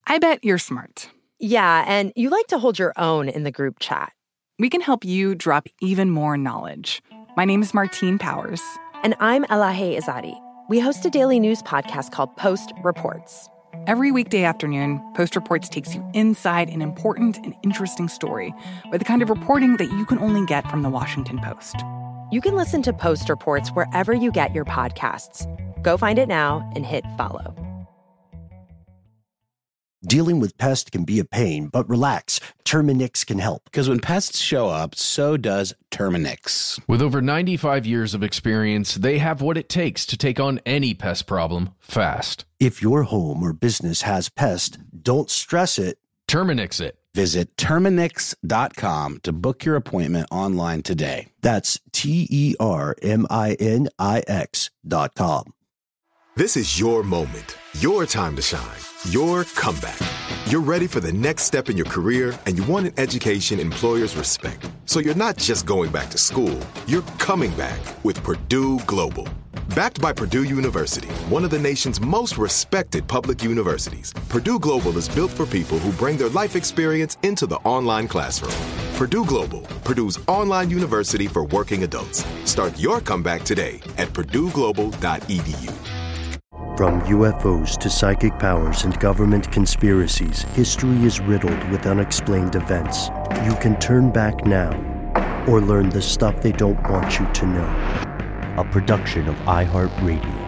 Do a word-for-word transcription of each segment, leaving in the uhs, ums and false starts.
I bet you're smart. Yeah, and you like to hold your own in the group chat. We can help you drop even more knowledge. My name is Martine Powers. And I'm Elahe Izadi. We host a daily news podcast called Post Reports. Every weekday afternoon, Post Reports takes you inside an important and interesting story with the kind of reporting that you can only get from the Washington Post. You can listen to Post Reports wherever you get your podcasts. Go find it now and hit follow. Dealing with pests can be a pain, but relax. Terminix can help. Because when pests show up, so does Terminix. With over ninety-five years of experience, they have what it takes to take on any pest problem fast. If your home or business has pests, don't stress it. Terminix it. Visit Terminix dot com to book your appointment online today. That's T E R M I N I X dot com. This is your moment, your time to shine, your comeback. You're ready for the next step in your career, and you want an education employers respect. So you're not just going back to school, you're coming back with Purdue Global. Backed by Purdue University, one of the nation's most respected public universities, Purdue Global is built for people who bring their life experience into the online classroom. Purdue Global, Purdue's online university for working adults. Start your comeback today at purdue global dot e d u. From U F Os to psychic powers and government conspiracies, history is riddled with unexplained events. You can turn back now or learn the stuff they don't want you to know. A production of iHeartRadio.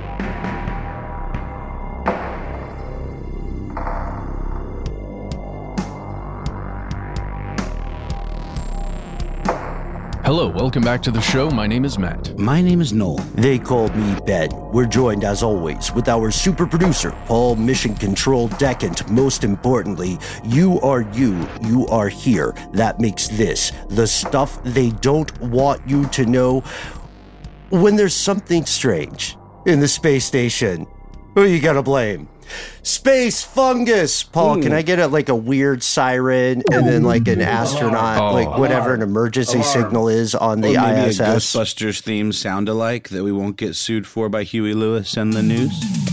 Hello, welcome back to the show. My name is Matt. My name is Noel. They called me Ben. We're joined, as always, with our super producer, Paul Mission Control Decant. Most importantly, you are you. You are here. That makes this the stuff they don't want you to know. When there's something strange in the space station, who you gotta blame? Space fungus. Paul, Ooh. Can I get a, like a weird siren and then like an astronaut, oh. like whatever an emergency Alarm. signal is on the or maybe I S S? A Ghostbusters theme sound-alike that we won't get sued for by Huey Lewis and the news?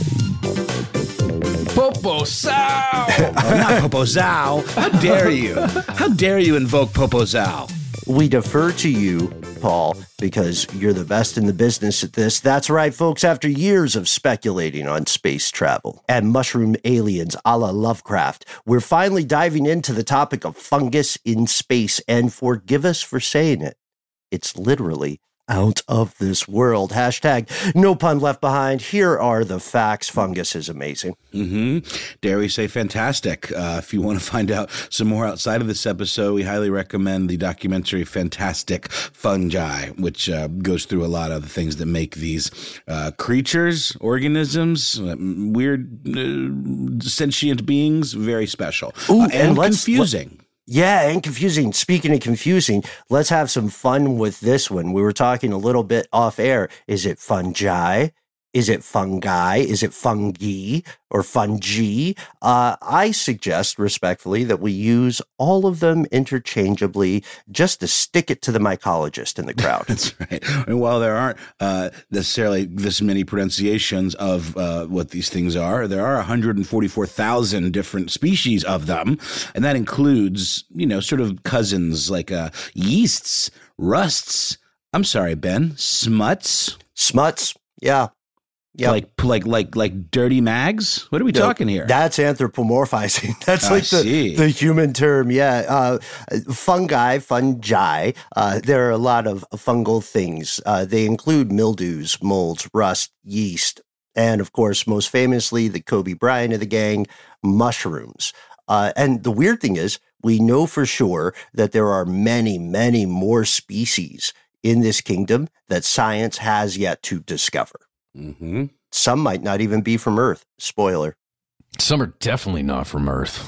Popozow! Oh, not Popozow. How dare you? How dare you invoke Popozow? We defer to you, Paul, because you're the best in the business at this. That's right, folks. After years of speculating on space travel and mushroom aliens a la Lovecraft, we're finally diving into the topic of fungus in space. And forgive us for saying it, it's literally out of this world. Hashtag no pun left behind. Here are the facts. Fungus is amazing. Mm-hmm. Dare we say fantastic. Uh, if you want to find out some more outside of this episode, we highly recommend the documentary Fantastic Fungi, which uh, goes through a lot of the things that make these uh, creatures, organisms, uh, weird uh, sentient beings very special. Ooh, uh, and, and confusing. Let- Yeah, and confusing. Speaking of confusing, let's have some fun with this one. We were talking a little bit off air. Is it fungi? Is it fungi? Is it fungi or fungi? Uh, I suggest respectfully that we use all of them interchangeably just to stick it to the mycologist in the crowd. That's right. And while there aren't uh, necessarily this many pronunciations of uh, what these things are, there are one hundred forty-four thousand different species of them. And that includes, you know, sort of cousins like uh, yeasts, rusts. I'm sorry, Ben, smuts. Smuts. Yeah. Yeah, like like like like dirty mags. What are we no, talking here? That's anthropomorphizing. That's I like the, see. the human term. Yeah, uh, fungi, fungi. Uh, there are a lot of fungal things. Uh, they include mildews, molds, rust, yeast, and of course, most famously, the Kobe Bryant of the gang, mushrooms. Uh, and the weird thing is, we know for sure that there are many, many more species in this kingdom that science has yet to discover. Mm-hmm. Some might not even be from Earth. Spoiler. Some are definitely not from Earth.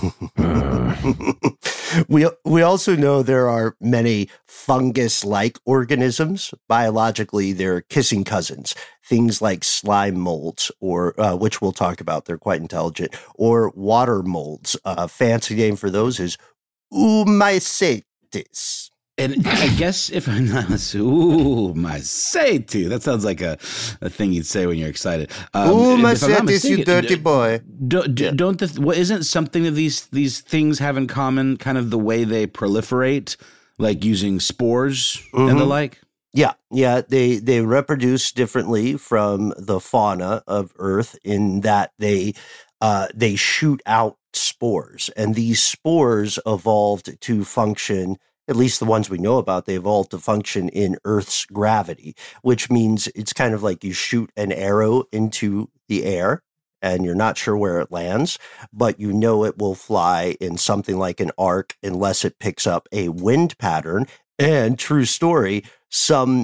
uh. we we also know there are many fungus-like organisms. Biologically, they're kissing cousins. Things like slime molds, or uh, which we'll talk about. They're quite intelligent. Or water molds. A fancy name for those is oomycetes. And I guess if I'm not, ooh, my safety. That sounds like a, a thing you'd say when you're excited. Um, ooh, my if I'm not safety, you dirty boy. Do, do, don't the, what, isn't something that these these things have in common kind of the way they proliferate, like using spores mm-hmm. and the like? Yeah, yeah, they they reproduce differently from the fauna of Earth in that they uh, they shoot out spores, and these spores evolved to function. At least the ones we know about, they evolved to function in Earth's gravity, which means it's kind of like you shoot an arrow into the air, and you're not sure where it lands, but you know it will fly in something like an arc unless it picks up a wind pattern. And true story, some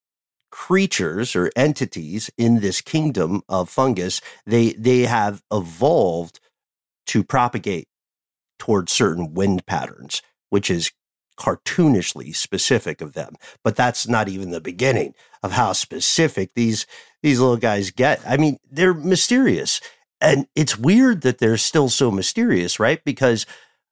creatures or entities in this kingdom of fungus, they they have evolved to propagate towards certain wind patterns, which is cartoonishly specific of them. But that's not even the beginning of how specific these these little guys get. I mean, they're mysterious. And it's weird that they're still so mysterious, right? Because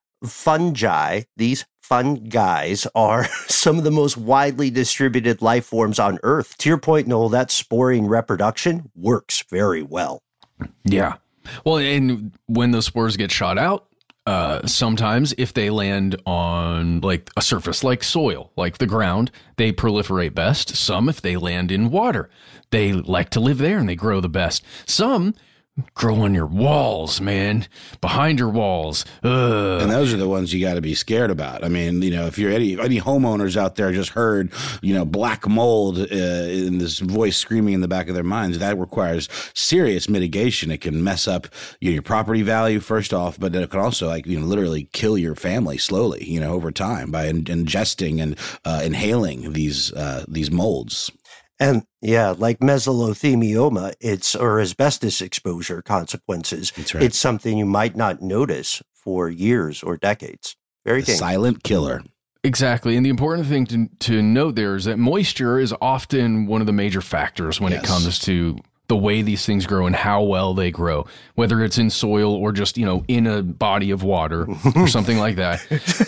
fungi, these fun guys, are some of the most widely distributed life forms on Earth. To your point, Noel, that sporing reproduction works very well. Yeah. Well, and when those spores get shot out, uh, sometimes if they land on like a surface like soil, like the ground, they proliferate best. Some, if they land in water, they like to live there and they grow the best. Some grow on your walls, man, behind your walls. Ugh. And those are the ones you got to be scared about. I mean, you know, if you're any any homeowners out there just heard, you know, black mold uh, in this voice screaming in the back of their minds, that requires serious mitigation. It can mess up you know, your property value first off, but it can also like you know literally kill your family slowly, you know, over time by in- ingesting and uh, inhaling these uh, these molds. And yeah, like mesothelioma, it's or asbestos exposure consequences. That's right. It's something you might not notice for years or decades. Very dangerous. Silent killer. Exactly. And the important thing to, to note there is that moisture is often one of the major factors when yes. it comes to the way these things grow and how well they grow, whether it's in soil or just, you know, in a body of water or something like that.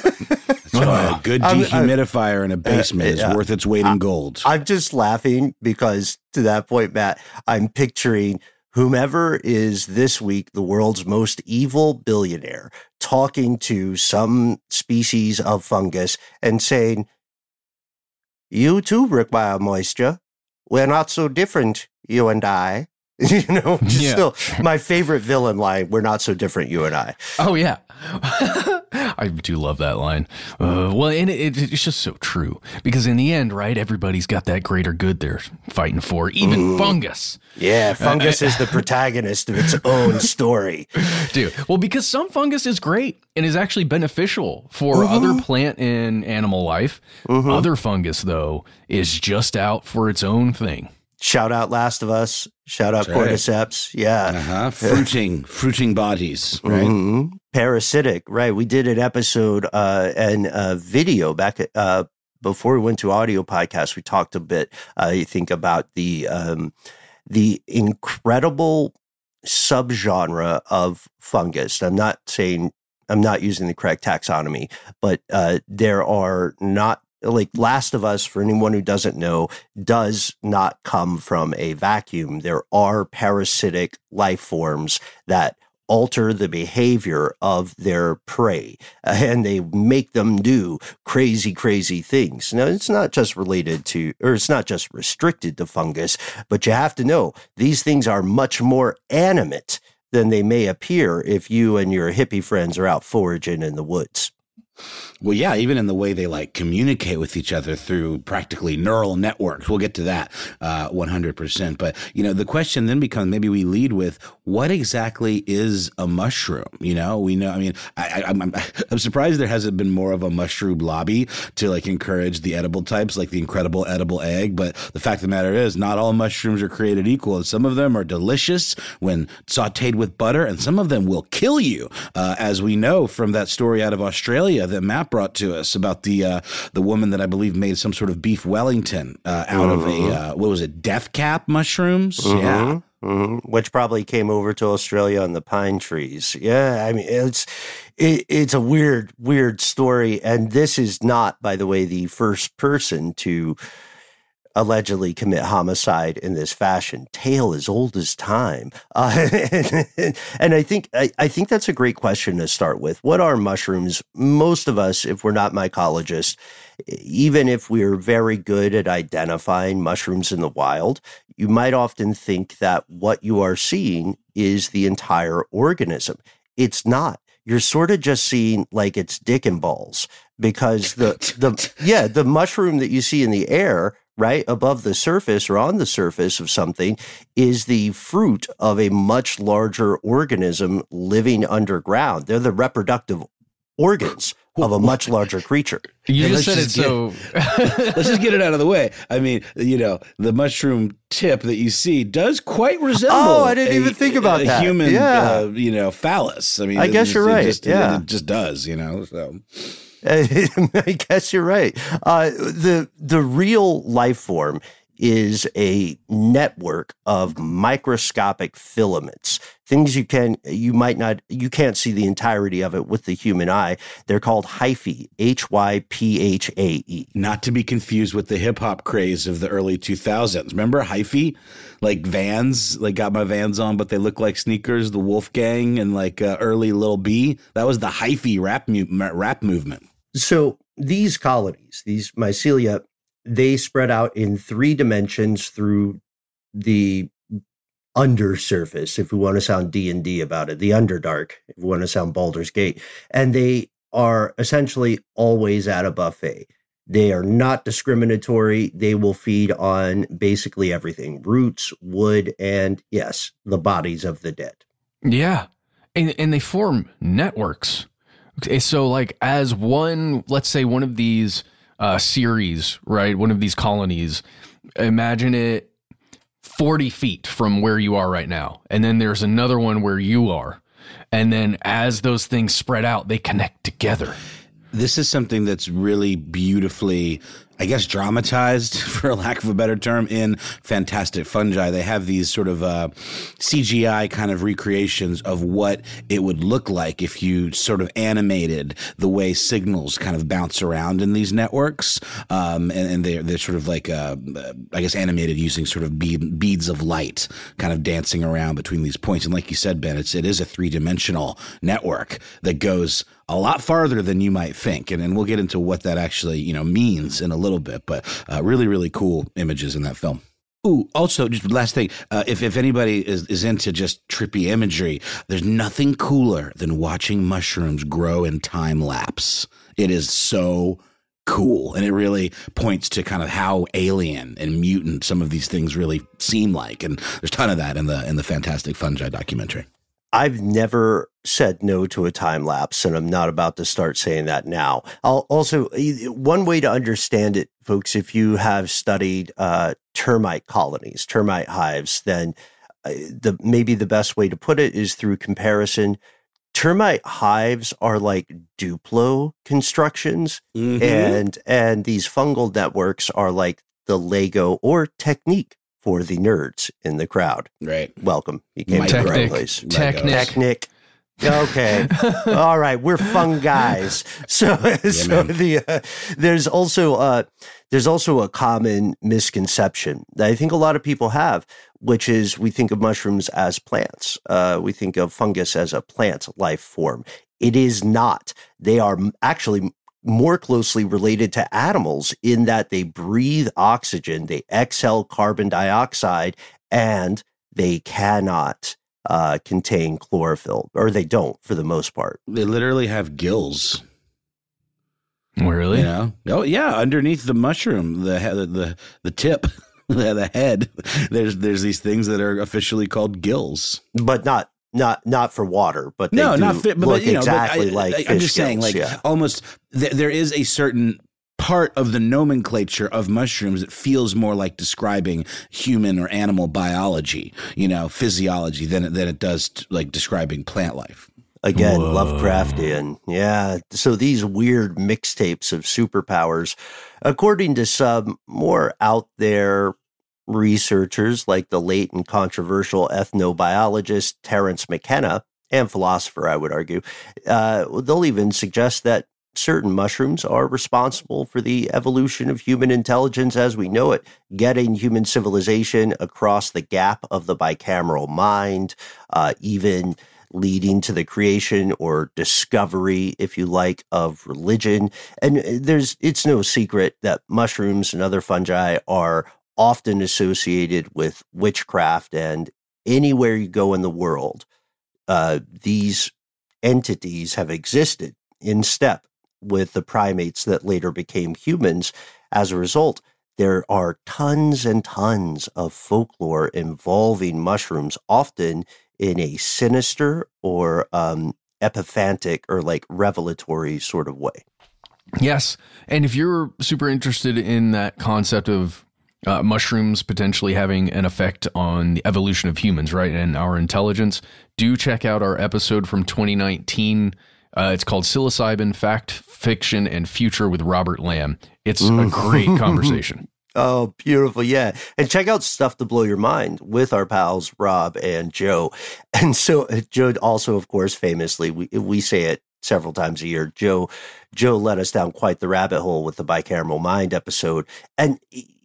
So a good dehumidifier I'm, I'm, in a basement uh, is yeah. worth its weight in gold. I'm just laughing because to that point, Matt, I'm picturing whomever is this week the world's most evil billionaire talking to some species of fungus and saying, you too require moisture. We're not so different, you and I. You know, just yeah. still my favorite villain line, we're not so different, you and I. Oh, yeah. I do love that line. Uh, well, and it, it, it's just so true. Because in the end, right, everybody's got that greater good they're fighting for, even mm. fungus. Yeah, fungus uh, is the protagonist of its own story. Dude, well, because some fungus is great and is actually beneficial for mm-hmm. other plant and animal life. Mm-hmm. Other fungus, though, is just out for its own thing. Shout out Last of Us. Shout out That's Cordyceps. Right. Yeah. Uh-huh. Fruiting, fruiting bodies, right? Mm-hmm. Parasitic, right. We did an episode uh, and a video back at, uh, before we went to audio podcast. We talked a bit, uh, you think about the, um, the incredible subgenre of fungus. I'm not saying, I'm not using the correct taxonomy, but uh, there are not like Last of Us, for anyone who doesn't know, does not come from a vacuum. There are parasitic life forms that alter the behavior of their prey, and they make them do crazy, crazy things. Now, it's not just related to, or it's not just restricted to fungus, but you have to know these things are much more animate than they may appear if you and your hippie friends are out foraging in the woods. Well, yeah, even in the way they like communicate with each other through practically neural networks. We'll get to that uh, one hundred percent. But, you know, the question then becomes, maybe we lead with, what exactly is a mushroom? You know, we know, I mean, I, I, I'm, I'm surprised there hasn't been more of a mushroom lobby to like encourage the edible types, like the incredible edible egg. But the fact of the matter is, not all mushrooms are created equal. And some of them are delicious when sauteed with butter, and some of them will kill you, uh, as we know from that story out of Australia that Matt brought to us about the uh, the woman that I believe made some sort of beef Wellington uh, out mm-hmm. of a, uh, what was it, death cap mushrooms? Mm-hmm. Yeah. Mm-hmm. Which probably came over to Australia on the pine trees. Yeah, I mean, it's it, it's a weird, weird story. And this is not, by the way, the first person to allegedly commit homicide in this fashion. Tale as old as time. Uh, and, and I think I, I think that's a great question to start with. What are mushrooms? Most of us, if we're not mycologists, even if we're very good at identifying mushrooms in the wild, you might often think that what you are seeing is the entire organism. It's not. You're sort of just seeing like it's dick and balls, because the the yeah, the mushroom that you see in the air right above the surface or on the surface of something is the fruit of a much larger organism living underground. They're the reproductive organs of a much larger creature. You And just said it just get- so. Let's just get it out of the way. I mean, you know, the mushroom tip that you see does quite resemble. Oh, I didn't a- even think about a that. human, Yeah. uh, you know, phallus. I mean, I it guess just- you're it right. just- it- Yeah. it just does. You know, so. I guess you're right. Uh, the the real life form is a network of microscopic filaments, things you can you might not you can't see the entirety of it with the human eye. They're called hyphae, H Y P H A E. Not to be confused with the hip hop craze of the early two thousands. Remember hyphae? Like Vans, like got my Vans on, but they look like sneakers, the Wolfgang and like uh, early Lil B. That was the hyphae rap, mu- rap movement. So these colonies, these mycelia, they spread out in three dimensions through the undersurface, if we want to sound D and D about it, the Underdark, if we want to sound Baldur's Gate. And they are essentially always at a buffet. They are not discriminatory. They will feed on basically everything, roots, wood, and yes, the bodies of the dead. Yeah. And, and they form networks. Okay, so like as one, let's say one of these uh, series, right? One of these colonies, imagine it forty feet from where you are right now. And then there's another one where you are. And then as those things spread out, they connect together. This is something that's really beautifully, I guess, dramatized, for lack of a better term, in Fantastic Fungi. They have these sort of uh, C G I kind of recreations of what it would look like if you sort of animated the way signals kind of bounce around in these networks. Um, and, and they're, they're sort of like, uh, I guess, animated using sort of bead, beads of light kind of dancing around between these points. And like you said, Ben, it's, it is a three-dimensional network that goes a lot farther than you might think. And then we'll get into what that actually, you know, means in a little bit, but uh, really, really cool images in that film. Ooh, also, just last thing, uh, if, if anybody is, is into just trippy imagery, there's nothing cooler than watching mushrooms grow in time lapse. It is so cool. And it really points to kind of how alien and mutant some of these things really seem like. And there's a ton of that in the, in the Fantastic Fungi documentary. I've never said no to a time lapse, and I'm not about to start saying that now. I'll also, one way to understand it, folks, if you have studied uh, termite colonies, termite hives, then uh, the maybe the best way to put it is through comparison. Termite hives are like Duplo constructions, Mm-hmm. and and these fungal networks are like the Lego or Technique for the nerds in the crowd. Right. Welcome. You came to the right Technic. place. Technic. Technic. Okay. All right. We're fun guys. So, so man. the uh, there's also uh, there's also a common misconception that I think a lot of people have, which is we think of mushrooms as plants. Uh, we think of fungus as a plant life form. It is not. They are actually more closely related to animals in that they breathe oxygen, they exhale carbon dioxide, and they cannot uh, contain chlorophyll, or they don't for the most part. They literally have gills. Really? You know? Oh yeah, underneath the mushroom, the he- the the tip, the head. There's there's these things that are officially called gills. But not not not for water, but they No, do not fit, but, look but you know, exactly but I, like I, fish I'm just saying, gills, like yeah. almost th- there is a certain part of the nomenclature of mushrooms that feels more like describing human or animal biology, you know, physiology than it, than it does t- like describing plant life. Again, Whoa. Lovecraftian. Yeah. So these weird mixtapes of superpowers, according to some more out there researchers like the late and controversial ethnobiologist Terence McKenna, and philosopher, I would argue, uh, they'll even suggest that certain mushrooms are responsible for the evolution of human intelligence as we know it, getting human civilization across the gap of the bicameral mind, uh, even leading to the creation or discovery, if you like, of religion. And there's it's no secret that mushrooms and other fungi are often associated with witchcraft, and anywhere you go in the world, uh, these entities have existed in step with the primates that later became humans. As a result, there are tons and tons of folklore involving mushrooms, often in a sinister or um, epiphantic or like revelatory sort of way. Yes. And if you're super interested in that concept of uh, mushrooms potentially having an effect on the evolution of humans, right, and our intelligence, do check out our episode from twenty nineteen. Uh, it's called Psilocybin, Fact, Fiction, and Future with Robert Lamb. It's a great conversation. Oh, beautiful. Yeah. And check out Stuff to Blow Your Mind with our pals, Rob and Joe. And so Joe also, of course, famously, we, we say it several times a year, Joe, Joe led us down quite the rabbit hole with the bicameral mind episode. And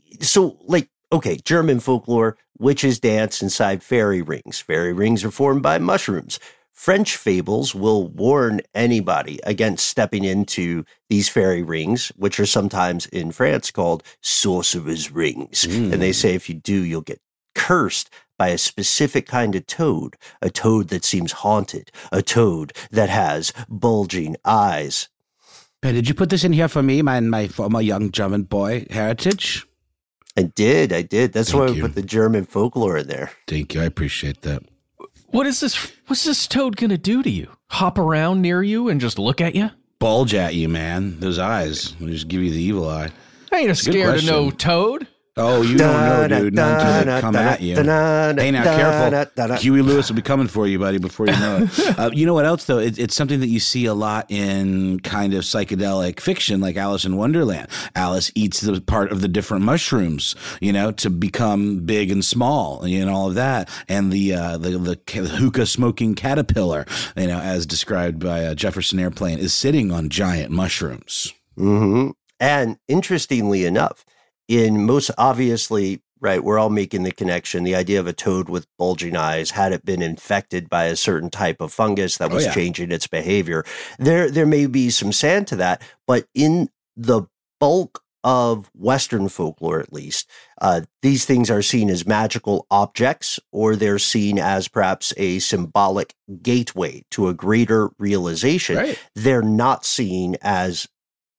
so like, okay, German folklore, witches dance inside fairy rings. Fairy rings are formed by mushrooms. French fables will warn anybody against stepping into these fairy rings, which are sometimes in France called sorcerer's rings. Mm. And they say if you do, you'll get cursed by a specific kind of toad, a toad that seems haunted, a toad that has bulging eyes. Hey, did you put this in here for me, my, my former young German boy heritage? I did, I did. That's Thank why you. we put the German folklore in there. Thank you. I appreciate that. What is this? What's this toad going to do to you? Hop around near you and just look at you? Bulge at you, man. Those eyes. They just give you the evil eye. I ain't a It's a good scared of question. no toad. Oh, you don't know, dude. Not until they come at you. Hey, now, careful. Huey Lewis will be coming for you, buddy, before you know it. Uh, you know what else, though? It, it's something that you see a lot in kind of psychedelic fiction, like Alice in Wonderland. Alice eats the part of the different mushrooms, you know, to become big and small, and all of that. And the uh, the, the hookah-smoking caterpillar, you know, as described by uh, Jefferson Airplane, is sitting on giant mushrooms. Mm-hmm. And interestingly enough, in most obviously, right, we're all making the connection, the idea of a toad with bulging eyes, had it been infected by a certain type of fungus that was oh, yeah. changing its behavior. There, there may be some sand to that, but in the bulk of Western folklore, at least, uh, these things are seen as magical objects, or they're seen as perhaps a symbolic gateway to a greater realization. Right. They're not seen as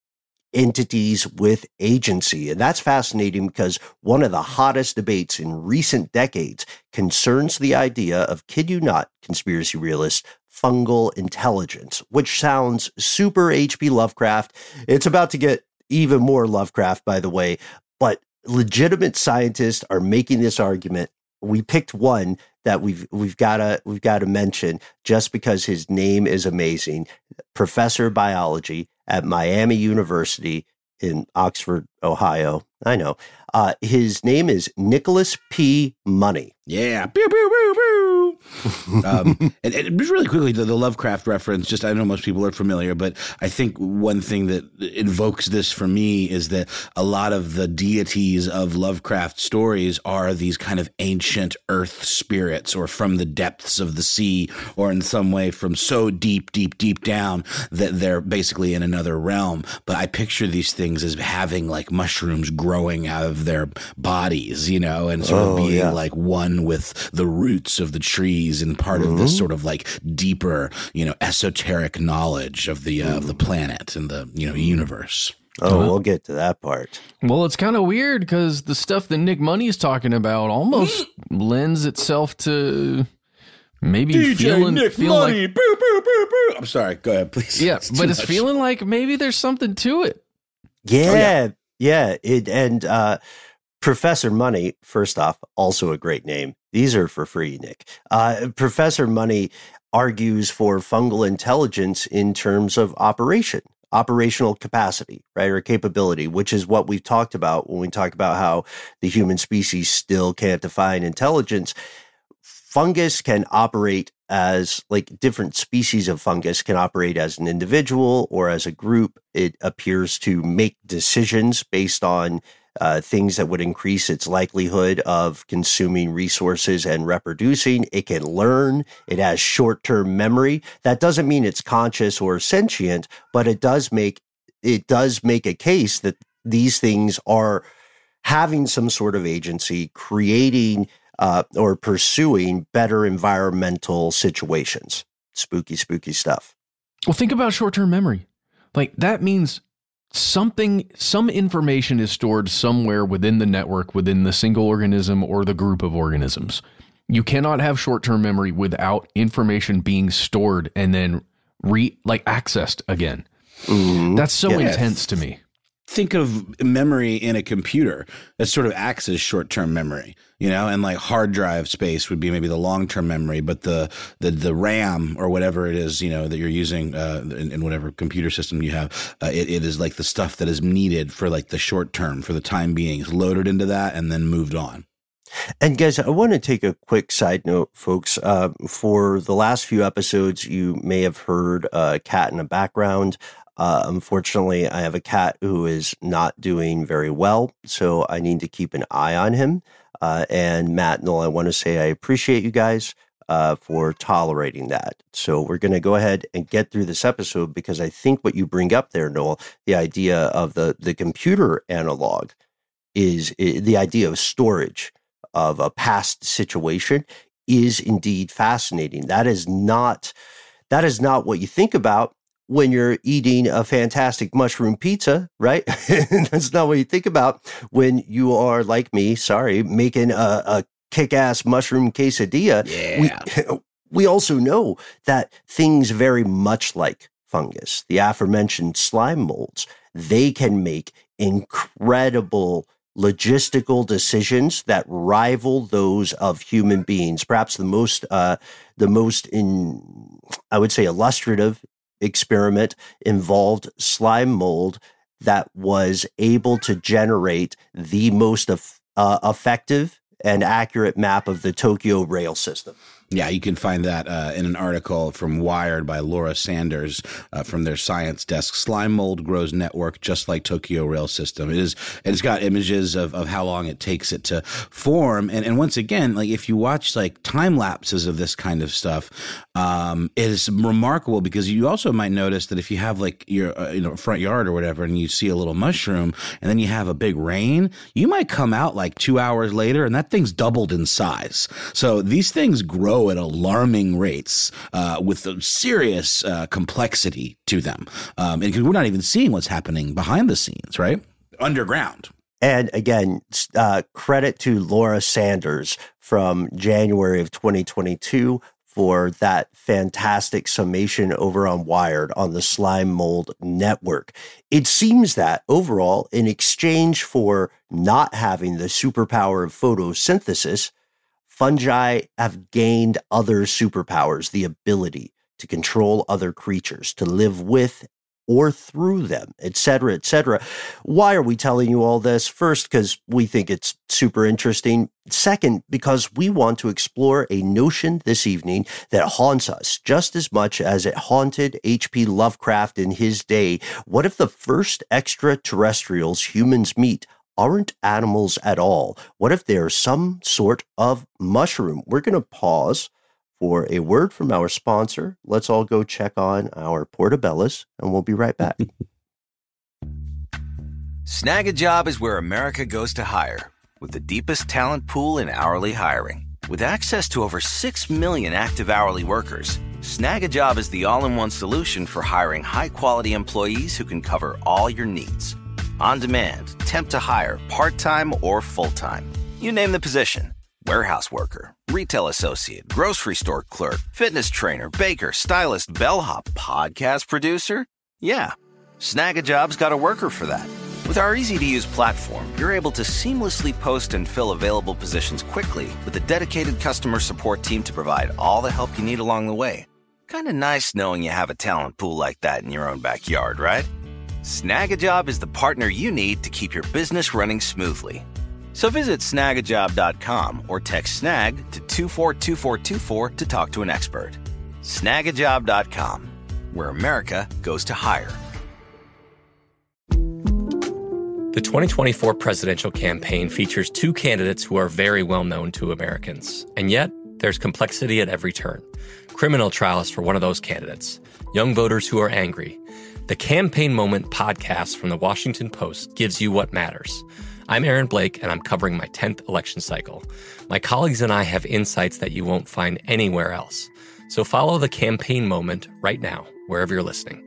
entities with agency. And that's fascinating because one of the hottest debates in recent decades concerns the idea of, kid you not, conspiracy realists, fungal intelligence, which sounds super H P Lovecraft. It's about to get even more Lovecraft, by the way, but legitimate scientists are making this argument. We picked one that we've we've gotta we've gotta mention just because his name is amazing. Professor of biology at Miami University in Oxford, Ohio. I know. Uh, his name is Nicholas P. Money. Yeah. Pew, pew, pew, pew. um, and, and just really quickly, the, the Lovecraft reference, just I know most people are familiar, but I think one thing that invokes this for me is that a lot of the deities of Lovecraft stories are these kind of ancient earth spirits, or from the depths of the sea, or in some way from so deep, deep, deep down that they're basically in another realm. But I picture these things as having like mushrooms growing out of their bodies, you know, and sort oh, of being yeah. like one with the roots of the trees and part mm-hmm. of this sort of like deeper, you know, esoteric knowledge of the uh, of the planet and the, you know, universe. Oh, uh-huh. We'll get to that part. Well, it's kind of weird because the stuff that Nick Money is talking about almost lends itself to maybe D J feeling, Nick feeling Money. like, boo, boo, boo, boo. I'm sorry. Go ahead, please. Yeah, it's but it's much. feeling like maybe there's something to it. Yeah, oh, yeah. yeah. It and uh, Professor Money, first off, also a great name. These are for free, Nick. Uh, Professor Money argues for fungal intelligence in terms of operation. operational capacity, right, or capability, which is what we've talked about when we talk about how the human species still can't define intelligence. Fungus can operate as, like, different species of fungus can operate as an individual or as a group. It appears to make decisions based on uh, things that would increase its likelihood of consuming resources and reproducing. It can learn. It has short-term memory. That doesn't mean it's conscious or sentient, but it does make it does make a case that these things are having some sort of agency, creating Uh, or pursuing better environmental situations. Spooky, spooky stuff. Well, think about short-term memory. Like, that means something, some information is stored somewhere within the network, within the single organism or the group of organisms. You cannot have short-term memory without information being stored and then re like accessed again. Mm-hmm. That's so yeah. intense to me. Think of memory in a computer that sort of acts as short-term memory, you know, and like hard drive space would be maybe the long-term memory, but the the the RAM or whatever it is, you know, that you're using uh, in, in whatever computer system you have, uh, it, it is like the stuff that is needed for like the short term, for the time being, is loaded into that and then moved on. And guys, I want to take a quick side note, folks. Uh, for the last few episodes, you may have heard a cat in the background. Uh, unfortunately, I have a cat who is not doing very well, so I need to keep an eye on him. Uh, and Matt, Noel, I want to say I appreciate you guys uh, for tolerating that. So we're going to go ahead and get through this episode, because I think what you bring up there, Noel, the idea of the, the computer analog is, is the idea of storage of a past situation is indeed fascinating. That is not, that is not what you think about when you're eating a fantastic mushroom pizza, right? That's not what you think about when you are, like me, sorry, making a, a kick-ass mushroom quesadilla. Yeah. We, we also know that things very much like fungus, the aforementioned slime molds, they can make incredible logistical decisions that rival those of human beings. Perhaps the most, uh, the most in, I would say, illustrative experiment involved slime mold that was able to generate the most eff- uh, effective and accurate map of the Tokyo rail system. Yeah, you can find that uh, in an article from Wired by Laura Sanders uh, from their science desk. Slime mold grows network just like Tokyo rail system. It is, it's got images of, of how long it takes it to form. And, and once again, like if you watch like time lapses of this kind of stuff, um, it is remarkable, because you also might notice that if you have like your uh, you know front yard or whatever, and you see a little mushroom, and then you have a big rain, you might come out like two hours later, and that thing's doubled in size. So these things grow at alarming rates uh, with a serious uh, complexity to them. Um, and we're not even seeing what's happening behind the scenes, right? Underground. And again, uh, credit to Laura Sanders from January of twenty twenty-two for that fantastic summation over on Wired on the slime mold network. It seems that overall, in exchange for not having the superpower of photosynthesis, fungi have gained other superpowers, the ability to control other creatures, to live with or through them, et cetera, et cetera. Why are we telling you all this? First, because we think it's super interesting. Second, because we want to explore a notion this evening that haunts us just as much as it haunted H P Lovecraft in his day. What if the first extraterrestrials humans meet aren't animals at all? What if they're some sort of mushroom? We're going to pause for a word from our sponsor. Let's all go check on our portobellos, and we'll be right back. Snag a Job is where America goes to hire, with the deepest talent pool in hourly hiring. With access to over six million active hourly workers, Snag a Job is the all-in-one solution for hiring high-quality employees who can cover all your needs. On demand, temp to hire, part-time or full-time. You name the position. Warehouse worker, retail associate, grocery store clerk, fitness trainer, baker, stylist, bellhop, podcast producer. Yeah, Snag a Job's got a worker for that. With our easy-to-use platform, you're able to seamlessly post and fill available positions quickly with a dedicated customer support team to provide all the help you need along the way. Kind of nice knowing you have a talent pool like that in your own backyard, right? Snag a Job is the partner you need to keep your business running smoothly. So visit snag a job dot com or text snag to two four two four two four to talk to an expert. snag a job dot com, where America goes to hire. The twenty twenty-four presidential campaign features two candidates who are very well known to Americans. And yet, there's complexity at every turn. Criminal trials for one of those candidates. Young voters who are angry. The Campaign Moment podcast from the Washington Post gives you what matters. I'm Aaron Blake, and I'm covering my tenth election cycle. My colleagues and I have insights that you won't find anywhere else. So follow The Campaign Moment right now, wherever you're listening.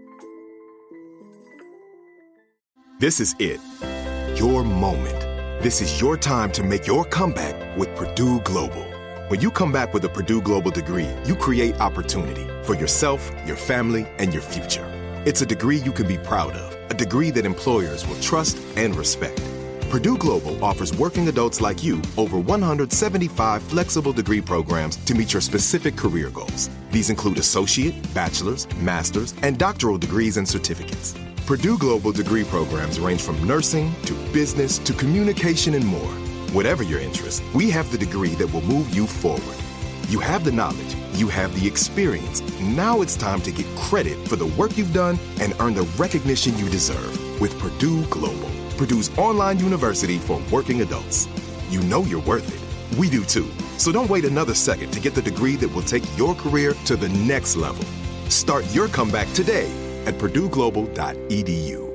This is it. Your moment. This is your time to make your comeback with Purdue Global. When you come back with a Purdue Global degree, you create opportunity for yourself, your family, and your future. It's a degree you can be proud of, a degree that employers will trust and respect. Purdue Global offers working adults like you over one hundred seventy-five flexible degree programs to meet your specific career goals. These include associate, bachelor's, master's, and doctoral degrees and certificates. Purdue Global degree programs range from nursing to business to communication and more. Whatever your interest, we have the degree that will move you forward. You have the knowledge, you have the experience. Now it's time to get credit for the work you've done and earn the recognition you deserve with Purdue Global, Purdue's online university for working adults. You know you're worth it. We do too. So don't wait another second to get the degree that will take your career to the next level. Start your comeback today at purdue global dot e d u.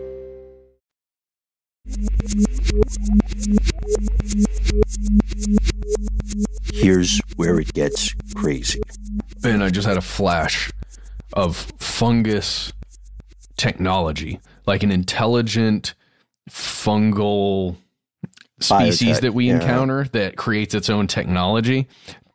Here's where it gets crazy. And I just had a flash of fungus technology, like an intelligent fungal species Biotech, that we yeah. encounter that creates its own technology.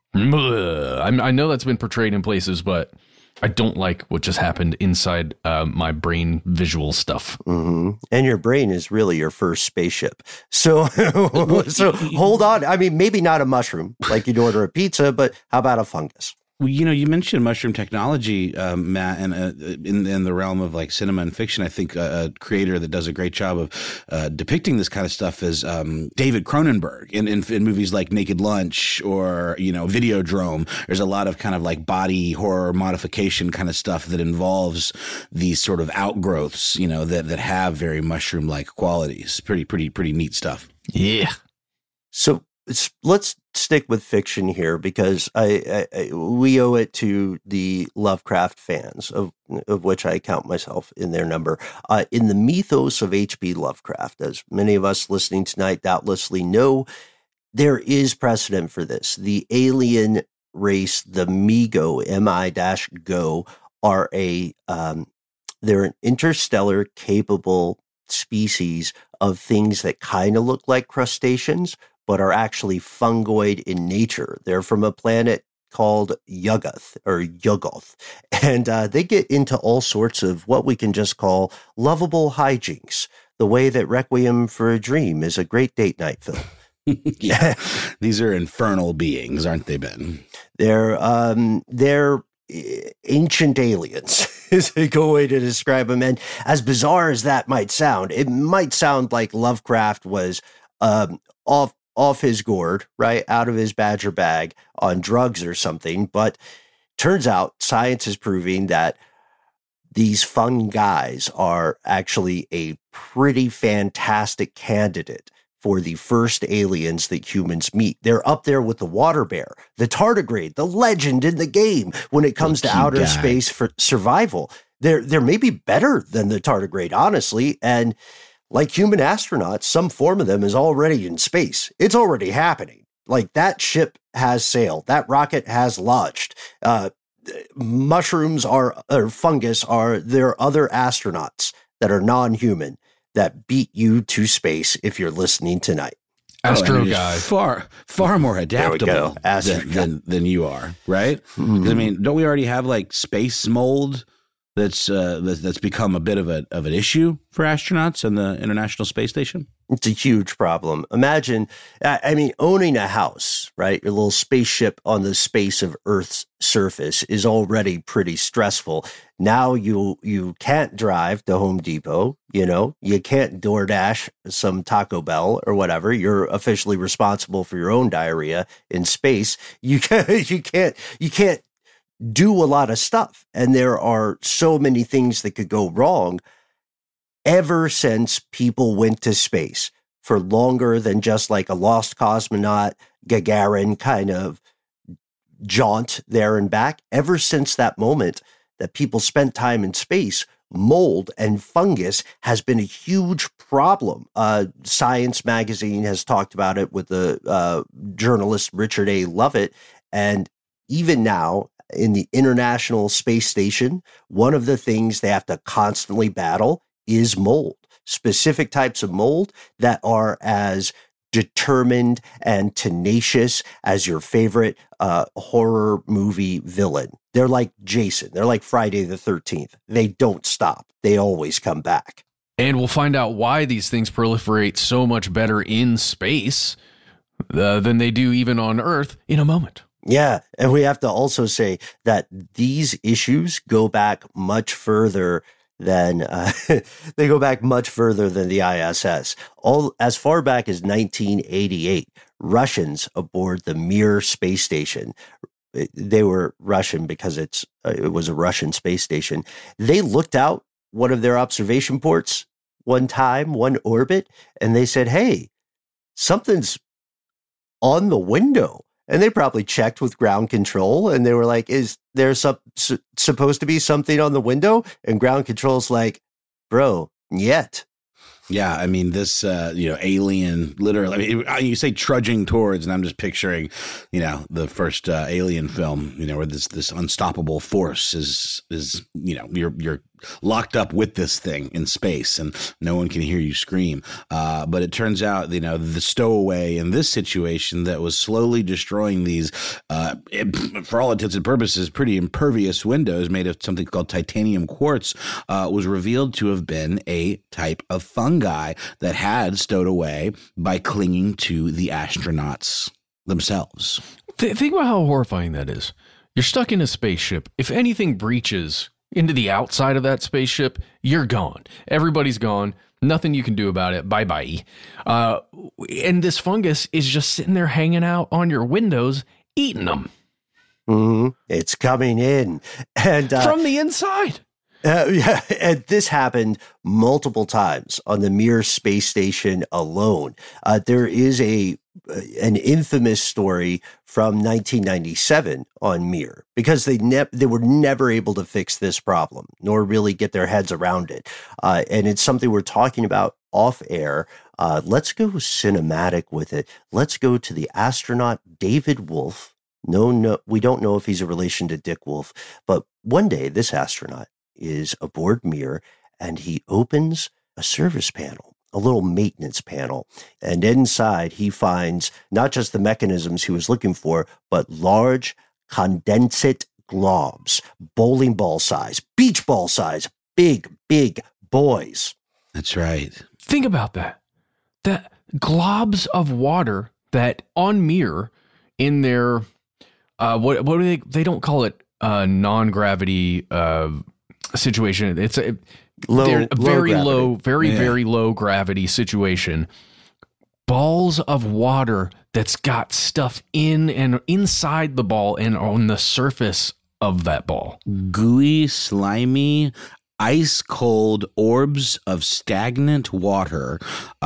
Ugh. I know that's been portrayed in places, but I don't like what just happened inside uh, my brain visual stuff. Mm-hmm. And your brain is really your first spaceship. So, so hold on. I mean, maybe not a mushroom like you'd order a pizza, but how about a fungus? Well, you know, you mentioned mushroom technology, um, Matt, and uh, in, in the realm of like cinema and fiction, I think a, a creator that does a great job of uh, depicting this kind of stuff is um, David Cronenberg in, in, in movies like Naked Lunch or, you know, Videodrome. There's a lot of kind of like body horror modification kind of stuff that involves these sort of outgrowths, you know, that, that have very mushroom-like qualities. Pretty, pretty, pretty neat stuff. Yeah. So it's, let's stick with fiction here because I, I, I we owe it to the Lovecraft fans, of of which I count myself in their number. Uh, in the mythos of H P Lovecraft, as many of us listening tonight doubtlessly know, there is precedent for this. The alien race, the Mi-Go, M I Go, are a um, they're an interstellar capable species of things that kind of look like crustaceans, but are actually fungoid in nature. They're from a planet called Yuggoth or Yuggoth. And uh, they get into all sorts of what we can just call lovable hijinks, the way that Requiem for a Dream is a great date night film. Yeah, these are infernal beings, aren't they, Ben? They're, um, they're ancient aliens is a good way to describe them. And as bizarre as that might sound, it might sound like Lovecraft was um, off off his gourd, right, out of his badger bag on drugs or something. But turns out science is proving that these fun guys are actually a pretty fantastic candidate for the first aliens that humans meet. They're up there with the water bear, the tardigrade, the legend in the game when it comes to outer guy. space for survival. They're, they're maybe better than the tardigrade, honestly. And like human astronauts, some form of them is already in space. It's already happening. Like that ship has sailed. That rocket has launched. Uh, mushrooms are, or fungus are, there are other astronauts that are non-human that beat you to space if you're listening tonight. Astro oh, I mean, guy. Far, far more adaptable than, than, than you are, right? Mm-hmm. I mean, don't we already have like space mold that's uh, that's become a bit of a of an issue for astronauts on the International Space Station? It's a huge problem. Imagine, I mean, owning a house, right? Your little spaceship on the space of Earth's surface is already pretty stressful. Now you you can't drive to Home Depot, you know, you can't DoorDash some Taco Bell or whatever. You're officially responsible for your own diarrhea in space. You can't, you can't, you can't do a lot of stuff. And there are so many things that could go wrong ever since people went to space for longer than just like a lost cosmonaut, Gagarin kind of jaunt there and back. Ever since that moment that people spent time in space, mold and fungus has been a huge problem. Uh, Science magazine has talked about it with the uh, journalist Richard A. Lovett. And even now, in the International Space Station, one of the things they have to constantly battle is mold, specific types of mold that are as determined and tenacious as your favorite uh, horror movie villain. They're like Jason. They're like Friday the thirteenth. They don't stop. They always come back. And we'll find out why these things proliferate so much better in space uh, than they do even on Earth in a moment. Yeah, and we have to also say that these issues go back much further than uh, they go back much further than the I S S. All as far back as nineteen eighty-eight, Russians aboard the Mir space station. They were Russian because it's uh, it was a Russian space station. They looked out one of their observation ports one time, one orbit, and they said, "Hey, something's on the window." And they probably checked with ground control and they were like, is there some, su- supposed to be something on the window? And ground control's like, bro, yet. Yeah, I mean, this, uh, you know, alien, literally, I mean, you say trudging towards, and I'm just picturing, you know, the first uh, Alien film, you know, where this this unstoppable force is, is you know, you're you're locked up with this thing in space and no one can hear you scream. Uh, but it turns out, you know, the stowaway in this situation that was slowly destroying these, uh, it, for all intents and purposes, pretty impervious windows made of something called titanium quartz, uh, was revealed to have been a type of fungi that had stowed away by clinging to the astronauts themselves. Th- think about how horrifying that is. You're stuck in a spaceship. If anything breaches into the outside of that spaceship, you're gone. Everybody's gone. Nothing you can do about it. Bye-bye. Uh, and this fungus is just sitting there hanging out on your windows, eating them. Mm-hmm. It's coming in. and uh, From the inside. Uh, yeah, and this happened multiple times on the Mir space station alone. Uh, there is a an infamous story from nineteen ninety-seven on Mir because they ne- they were never able to fix this problem nor really get their heads around it. Uh, and it's something we're talking about off air. Uh, let's go cinematic with it. Let's go to the astronaut David Wolf. No, no, we don't know if he's a relation to Dick Wolf, but one day this astronaut is aboard Mir and he opens a service panel, a little maintenance panel. And inside he finds not just the mechanisms he was looking for, but large condensate globs, bowling ball size, beach ball size, big, big boys. That's right. Think about that. That globs of water that on Mir in their, uh, what, what do they, they don't call it uh, non-gravity uh situation. It's a, low, a very low low, very, yeah. very low gravity situation. Balls of water that's got stuff in and inside the ball and on the surface of that ball. Gooey, slimy, ice cold orbs of stagnant water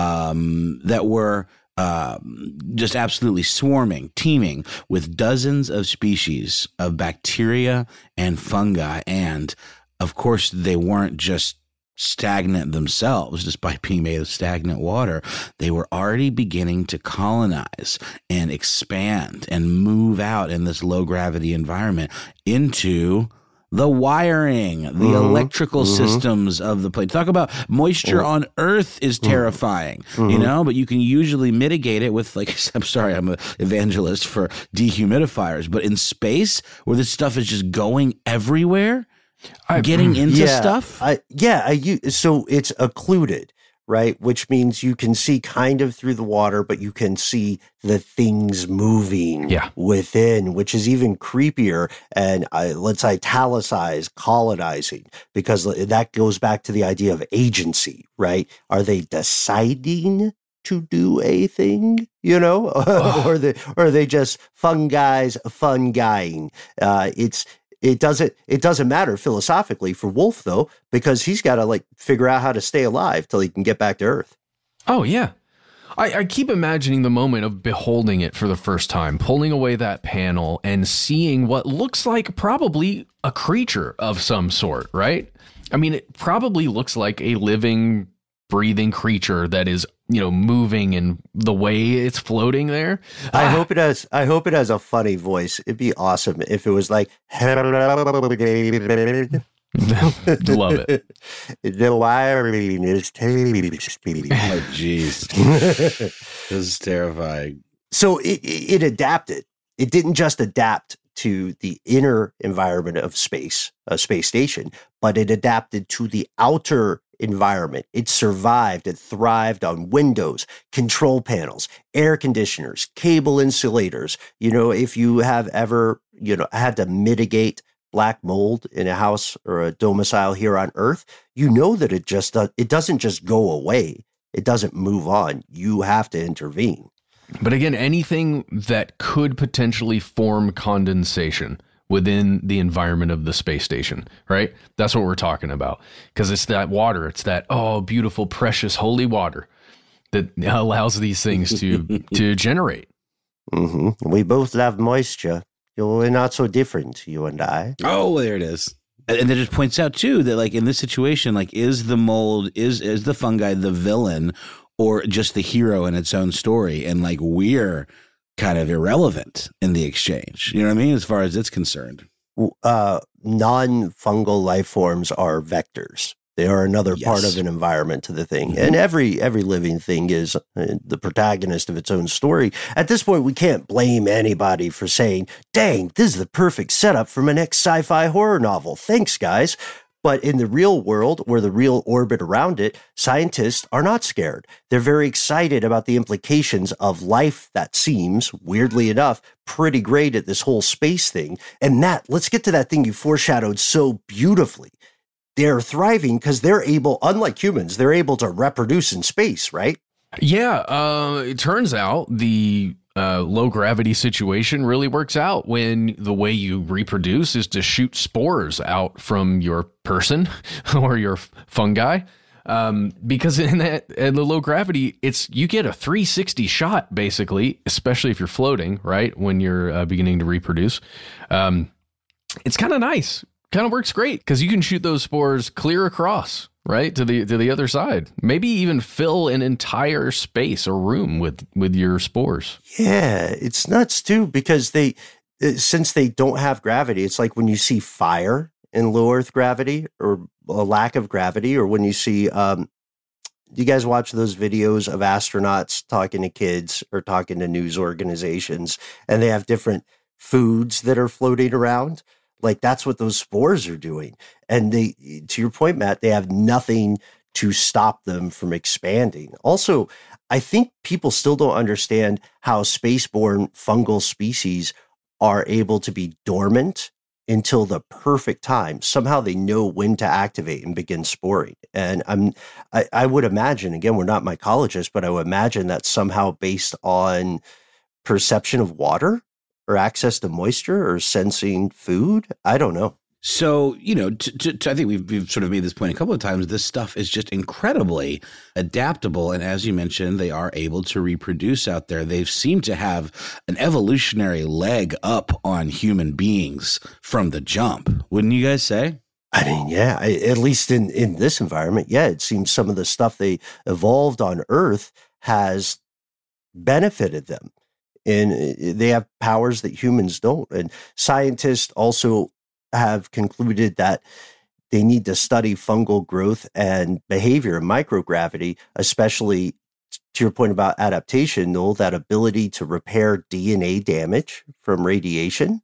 um, that were Uh, just absolutely swarming, teeming with dozens of species of bacteria and fungi. And of course, they weren't just stagnant themselves, just by being made of stagnant water. They were already beginning to colonize and expand and move out in this low gravity environment into the wiring, the mm-hmm. electrical mm-hmm. systems of the plane. Talk about moisture mm-hmm. on Earth is terrifying, mm-hmm. you know, but you can usually mitigate it with, like, I'm sorry, I'm an evangelist for dehumidifiers, but in space where this stuff is just going everywhere, I, getting into yeah, stuff? I, yeah, I, you, so it's occluded, right? Which means you can see kind of through the water, but you can see the things moving yeah. within, which is even creepier. And I, let's italicize colonizing, because that goes back to the idea of agency, right? Are they deciding to do a thing, you know, or they or are they just fun guys, fun guying? Uh, it's it doesn't it doesn't matter philosophically for Wolf though, because he's got to like figure out how to stay alive till he can get back to Earth. Oh yeah, I, I keep imagining the moment of beholding it for the first time, pulling away that panel and seeing what looks like probably a creature of some sort, right? I mean, it probably looks like a living, breathing creature that is, you know, moving and the way it's floating there. I ah. hope it has, I hope it has a funny voice. It'd be awesome if it was like, love it. The wiring is Oh, jeez. This is terrifying. So it, it adapted. It didn't just adapt to the inner environment of space, a space station, but it adapted to the outer environment. It survived. It thrived on windows, control panels, air conditioners, cable insulators. You know, if you have ever, you know, had to mitigate black mold in a house or a domicile here on Earth, you know that it just does, it doesn't just go away. It doesn't move on. You have to intervene. But again, anything that could potentially form condensation within the environment of the space station, right? That's what we're talking about. Because it's that water. It's that, oh, beautiful, precious, holy water that allows these things to to generate. Mm-hmm. We both love moisture. We're not so different, you and I. Oh, there it is. And that just points out, too, that like in this situation, like is the mold, is is the fungi the villain or just the hero in its own story? And like we're kind of irrelevant in the exchange. You know what I mean? As far as it's concerned. Uh, non-fungal life forms are vectors. They are another Yes. part of an environment to the thing. Mm-hmm. And every every living thing is uh, the protagonist of its own story. At this point, we can't blame anybody for saying, dang, this is the perfect setup for my next sci-fi horror novel. Thanks, guys. But in the real world, where the real orbit around it, scientists are not scared. They're very excited about the implications of life that seems, weirdly enough, pretty great at this whole space thing. And Matt, let's get to that thing you foreshadowed so beautifully. They're thriving because they're able, unlike humans, they're able to reproduce in space, right? Yeah, uh, it turns out the uh, low gravity situation really works out when the way you reproduce is to shoot spores out from your person or your fungi. Um, because in that in the low gravity, it's you get a three sixty shot basically, especially if you're floating, right? When you're uh, beginning to reproduce, um, it's kind of nice. Kind of works great because you can shoot those spores clear across, right, to the to the other side. Maybe even fill an entire space or room with with your spores. Yeah, it's nuts too because they, since they don't have gravity, it's like when you see fire in low Earth gravity or a lack of gravity, or when you see, um, you guys watch those videos of astronauts talking to kids or talking to news organizations, and they have different foods that are floating around. Like that's what those spores are doing. And they, to your point, Matt, they have nothing to stop them from expanding. Also, I think people still don't understand how spaceborne fungal species are able to be dormant until the perfect time. Somehow they know when to activate and begin sporing. And I'm, I, I would imagine, again, we're not mycologists, but I would imagine that's somehow based on perception of water, or access to moisture, or sensing food. I don't know. So, you know, to, to, to, I think we've, we've sort of made this point a couple of times. This stuff is just incredibly adaptable. And as you mentioned, they are able to reproduce out there. They seem to have an evolutionary leg up on human beings from the jump. Wouldn't you guys say? I mean, yeah, I, at least in, in this environment, yeah, it seems some of the stuff they evolved on Earth has benefited them. And they have powers that humans don't. And scientists also have concluded that they need to study fungal growth and behavior in microgravity, especially to your point about adaptation, Noel, that ability to repair D N A damage from radiation.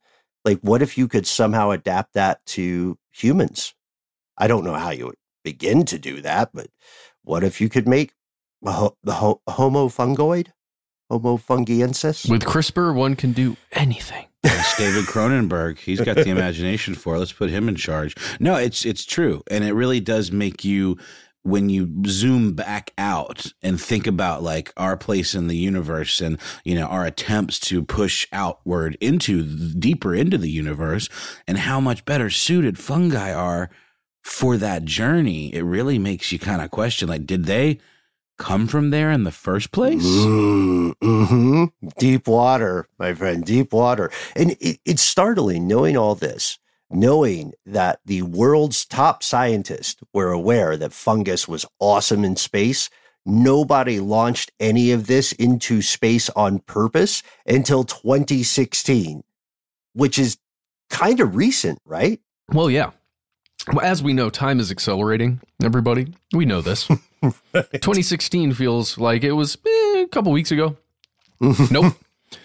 Like, what if you could somehow adapt that to humans? I don't know how you would begin to do that, but what if you could make a ho- the ho- Homo fungoid? Homo fungiensis? With CRISPR, one can do anything. It's David Cronenberg. He's got the imagination for it. Let's put him in charge. No, it's it's true. And it really does make you, when you zoom back out and think about like our place in the universe and, you know, our attempts to push outward into deeper into the universe and how much better suited fungi are for that journey, it really makes you kind of question, like, did they come from there in the first place? Mm, mm-hmm. Deep water, my friend, deep water. And it, it's startling knowing all this, knowing that the world's top scientists were aware that fungus was awesome in space. Nobody launched any of this into space on purpose until twenty sixteen, which is kind of recent, right? Well, yeah. Well, as we know, time is accelerating, everybody. We know this. Right. twenty sixteen feels like it was eh, a couple weeks ago. Nope.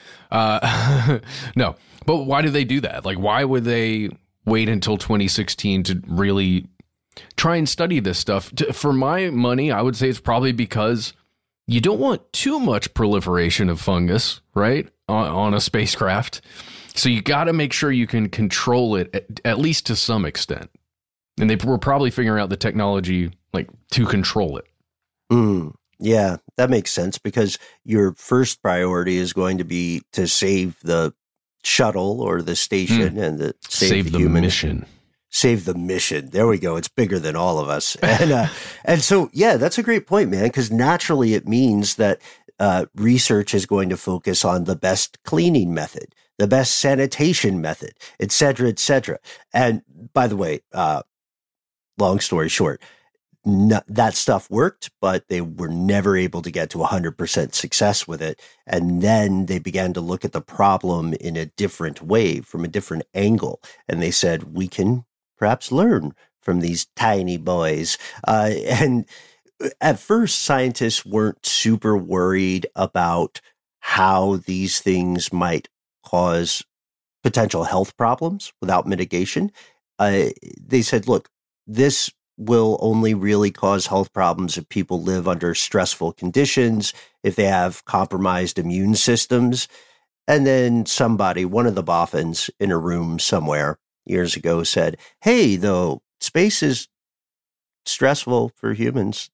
Uh, no. But why did they do that? Like, why would they wait until twenty sixteen to really try and study this stuff? To, for my money, I would say it's probably because you don't want too much proliferation of fungus, right, on, on a spacecraft. So you got to make sure you can control it, at, at least to some extent. And they were probably figuring out the technology like to control it. Mm, yeah, that makes sense because your first priority is going to be to save the shuttle or the station mm. and the save, save the, the human. mission. Save the mission. There we go. It's bigger than all of us. And uh, and so, yeah, that's a great point, man, because naturally it means that uh, research is going to focus on the best cleaning method, the best sanitation method, et cetera, et cetera. And by the way, uh, long story short, no, that stuff worked, but they were never able to get to one hundred percent success with it. And then they began to look at the problem in a different way, from a different angle. And they said, we can perhaps learn from these tiny boys. Uh, and at first, scientists weren't super worried about how these things might cause potential health problems without mitigation. Uh, they said, look, this will only really cause health problems if people live under stressful conditions, if they have compromised immune systems. And then somebody, one of the boffins in a room somewhere years ago said, hey, though, space is stressful for humans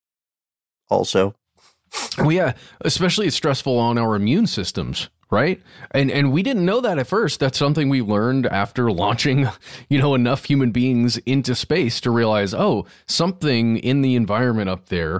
also. Well, yeah, especially it's stressful on our immune systems. Right. And and we didn't know that at first. That's something we learned after launching, you know, enough human beings into space to realize, oh, something in the environment up there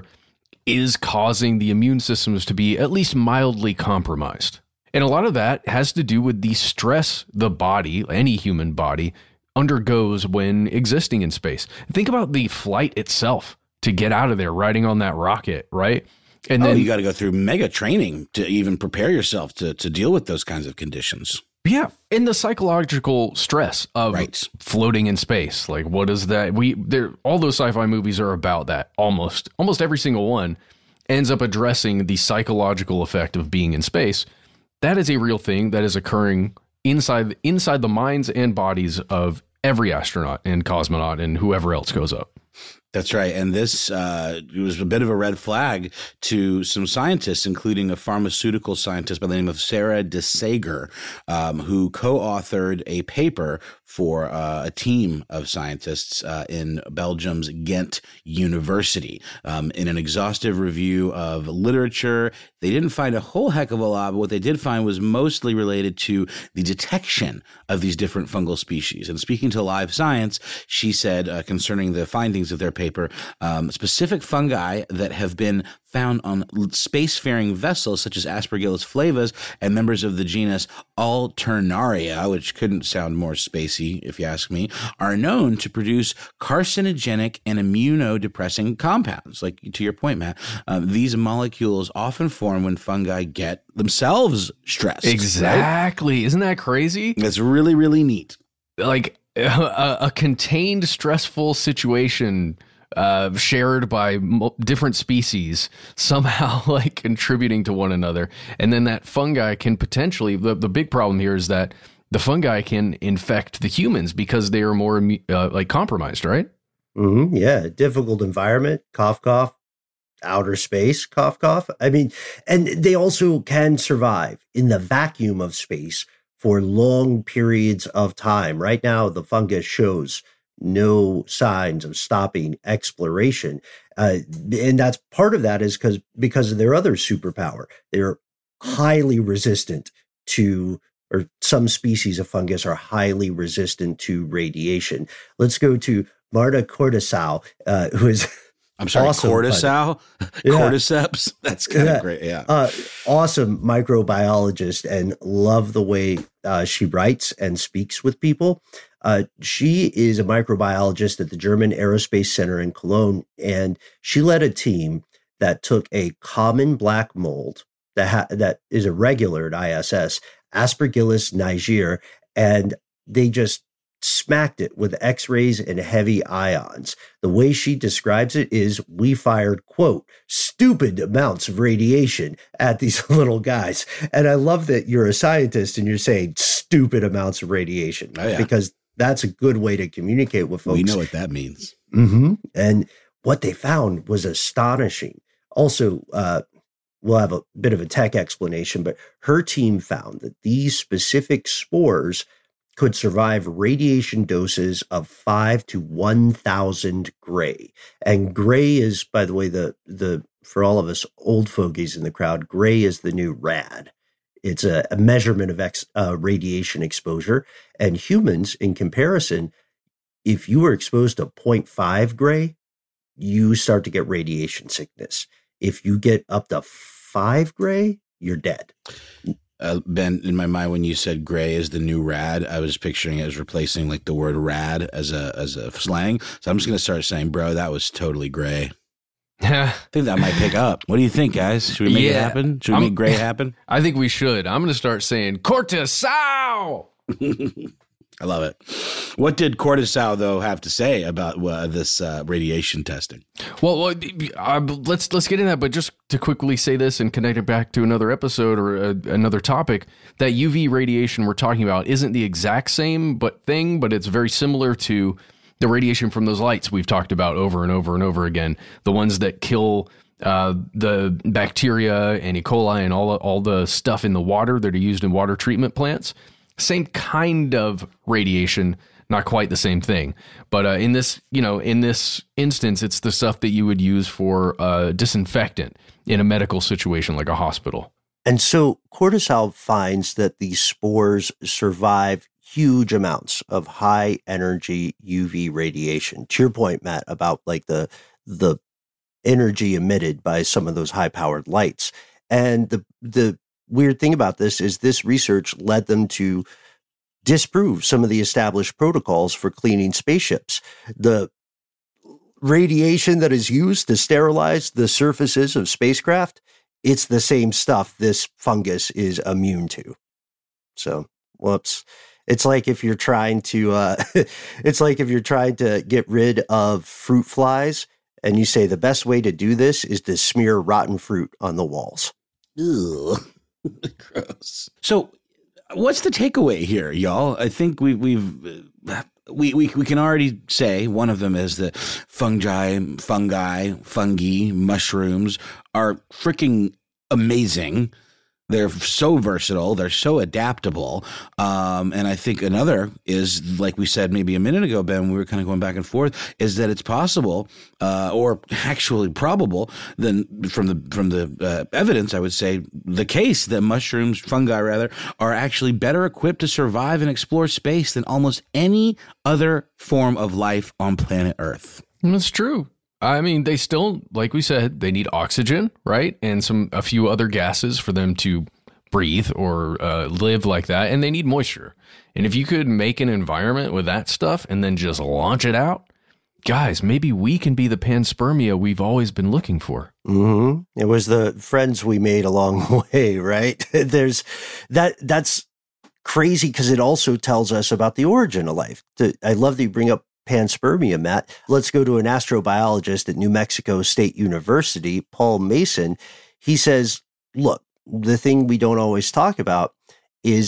is causing the immune systems to be at least mildly compromised. And a lot of that has to do with the stress the body, any human body, undergoes when existing in space. Think about the flight itself to get out of there, riding on that rocket, right? And oh, then you got to go through mega training to even prepare yourself to, to deal with those kinds of conditions. Yeah. And the psychological stress of right. floating in space. Like, what is that? We there all those sci-fi movies are about that. Almost almost every single one ends up addressing the psychological effect of being in space. That is a real thing that is occurring inside inside the minds and bodies of every astronaut and cosmonaut and whoever else goes up. That's right. And this uh, was a bit of a red flag to some scientists, including a pharmaceutical scientist by the name of Sarah de Sager, um, who co-authored a paper for uh, a team of scientists uh, in Belgium's Ghent University. Um, in an exhaustive review of literature, they didn't find a whole heck of a lot, but what they did find was mostly related to the detection of these different fungal species. And speaking to Live Science, she said uh, concerning the findings of their paper, paper, um, specific fungi that have been found on spacefaring vessels such as Aspergillus flavus and members of the genus Alternaria, which couldn't sound more spacey if you ask me, are known to produce carcinogenic and immunodepressing compounds. Like to your point, Matt, um, these molecules often form when fungi get themselves stressed. Exactly. Right? Isn't that crazy? That's really, really neat. Like a, a contained, stressful situation Uh, shared by mo- different species, somehow like contributing to one another. And then that fungi can potentially, the, the big problem here is that the fungi can infect the humans because they are more uh, like compromised, right? Mm-hmm. Yeah, difficult environment, cough, cough, outer space, cough, cough. I mean, and they also can survive in the vacuum of space for long periods of time. Right now, the fungus shows no signs of stopping exploration. Uh, and that's part of that is because because of their other superpower. They're highly resistant to, or some species of fungus are highly resistant to radiation. Let's go to Marta Cortisau, uh, who is I'm sorry, awesome, cortisol, yeah. cordyceps. That's kind of yeah. great. Yeah, uh, awesome microbiologist, and love the way uh, she writes and speaks with people. Uh, she is a microbiologist at the German Aerospace Center in Cologne, and she led a team that took a common black mold that ha- that is a regular at I S S, Aspergillus niger, and they just smacked it with X-rays and heavy ions. The way she describes it is we fired, quote, stupid amounts of radiation at these little guys. And I love that you're a scientist and you're saying stupid amounts of radiation, oh, yeah. because that's a good way to communicate with folks. We know what that means. Mm-hmm. And what they found was astonishing. Also, uh, we'll have a bit of a tech explanation, but her team found that these specific spores could survive radiation doses of five to one thousand gray. And gray is, by the way, the, the, for all of us old fogies in the crowd, gray is the new rad. It's a, a measurement of ex, uh, radiation exposure. And humans, in comparison, if you were exposed to zero point five gray, you start to get radiation sickness. If you get up to five gray, you're dead. Uh, Ben, in my mind, when you said gray is the new rad, I was picturing it as replacing like the word rad as a as a slang. So I'm just going to start saying, bro, that was totally gray. I think that might pick up. What do you think, guys? Should we make yeah, it happen? Should we I'm, make gray happen? I think we should. I'm going to start saying cortisol. I love it. What did Cortisol, though, have to say about uh, this uh, radiation testing? Well, well uh, let's let's get into that. But just to quickly say this and connect it back to another episode or uh, another topic, that U V radiation we're talking about isn't the exact same but thing, but it's very similar to the radiation from those lights we've talked about over and over and over again. The ones that kill uh, the bacteria and E. coli and all all the stuff in the water that are used in water treatment plants. Same kind of radiation, not quite the same thing. But uh, in this, you know, in this instance, it's the stuff that you would use for uh, disinfectant in a medical situation like a hospital. And so Cortisol finds that these spores survive huge amounts of high energy U V radiation. To your point, Matt, about like the the energy emitted by some of those high powered lights. And the the weird thing about this is this research led them to disprove some of the established protocols for cleaning spaceships. The radiation that is used to sterilize the surfaces of spacecraft, it's the same stuff this fungus is immune to. So, whoops. It's like if you're trying to, uh, it's like if you're trying to get rid of fruit flies and you say the best way to do this is to smear rotten fruit on the walls. Ugh. Gross. So, what's the takeaway here, y'all? I think we, we've uh, we we we can already say one of them is that fungi, fungi, fungi, mushrooms are freaking amazing. They're so versatile. They're so adaptable. Um, and I think another is, like we said maybe a minute ago, Ben, we were kind of going back and forth, is that it's possible uh, or actually probable then from the from the uh, evidence, I would say the case that mushrooms, fungi rather, are actually better equipped to survive and explore space than almost any other form of life on planet Earth. That's true. I mean, they still, like we said, they need oxygen, right? And some a few other gases for them to breathe or uh, live like that. And they need moisture. And if you could make an environment with that stuff and then just launch it out, guys, maybe we can be the panspermia we've always been looking for. Mm-hmm. It was the friends we made along the way, right? There's that. That's crazy because it also tells us about the origin of life. I love that you bring up panspermia, Matt. Let's go to an astrobiologist at New Mexico State University, Paul Mason. He says, look, the thing we don't always talk about is that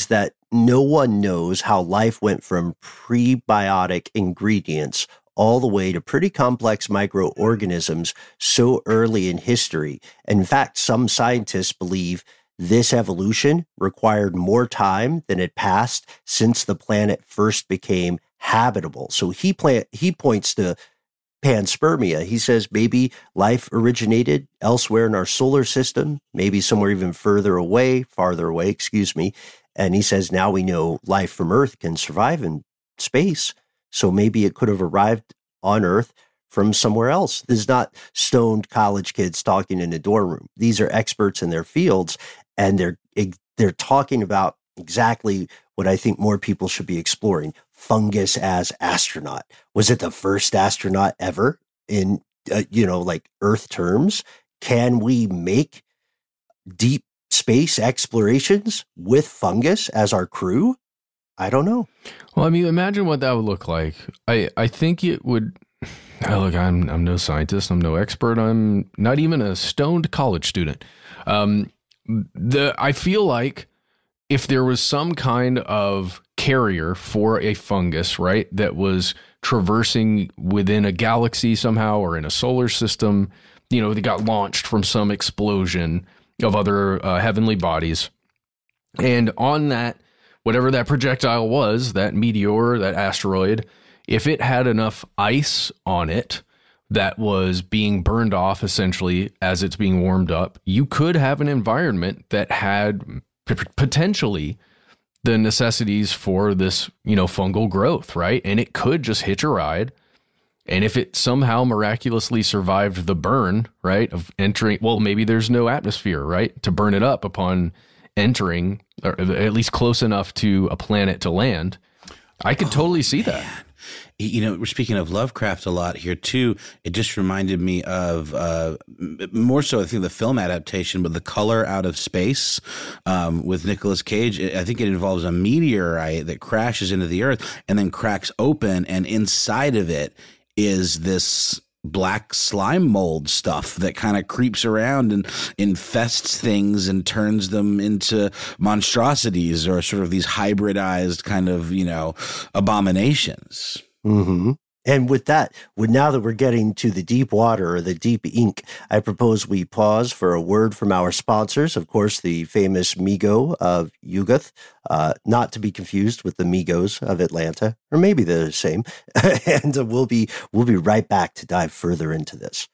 no one knows how life went from prebiotic ingredients all the way to pretty complex microorganisms so early in history. In fact, some scientists believe this evolution required more time than had passed since the planet first became habitable. So he pla- he points to panspermia. He says maybe life originated elsewhere in our solar system, maybe somewhere even further away, farther away, excuse me. And he says now we know life from Earth can survive in space. So maybe it could have arrived on Earth from somewhere else. This is not stoned college kids talking in a dorm room. These are experts in their fields, and they're they're talking about exactly what I think more people should be exploring. Fungus as astronaut. Was it the first astronaut ever in, uh, you know, like Earth terms? Can we make deep space explorations with fungus as our crew? I don't know. Well, I mean, imagine what that would look like. I, I think it would. Oh, look, I'm I'm no scientist. I'm no expert. I'm not even a stoned college student. Um, the I feel like if there was some kind of carrier for a fungus, right, that was traversing within a galaxy somehow or in a solar system, you know, that got launched from some explosion of other uh, heavenly bodies, and on that, whatever that projectile was, that meteor, that asteroid, if it had enough ice on it that was being burned off essentially as it's being warmed up, you could have an environment that had p- potentially the necessities for this, you know, fungal growth, right? And it could just hitch a ride. And if it somehow miraculously survived the burn, right, of entering, well, maybe there's no atmosphere, right, to burn it up upon entering, or at least close enough to a planet to land. I could oh, totally see man. that. You know, we're speaking of Lovecraft a lot here too. It just reminded me of uh, more so, I think, the film adaptation, but The Color Out of Space um, with Nicolas Cage. I think it involves a meteorite that crashes into the Earth and then cracks open, and inside of it is this black slime mold stuff that kind of creeps around and infests things and turns them into monstrosities or sort of these hybridized kind of, you know, abominations. Mm-hmm. And with that, with now that we're getting to the deep water or the deep ink, I propose we pause for a word from our sponsors. Of course, the famous Migo of Yugoth, uh, not to be confused with the Migos of Atlanta, or maybe they're the same. And uh, we'll be we'll be right back to dive further into this.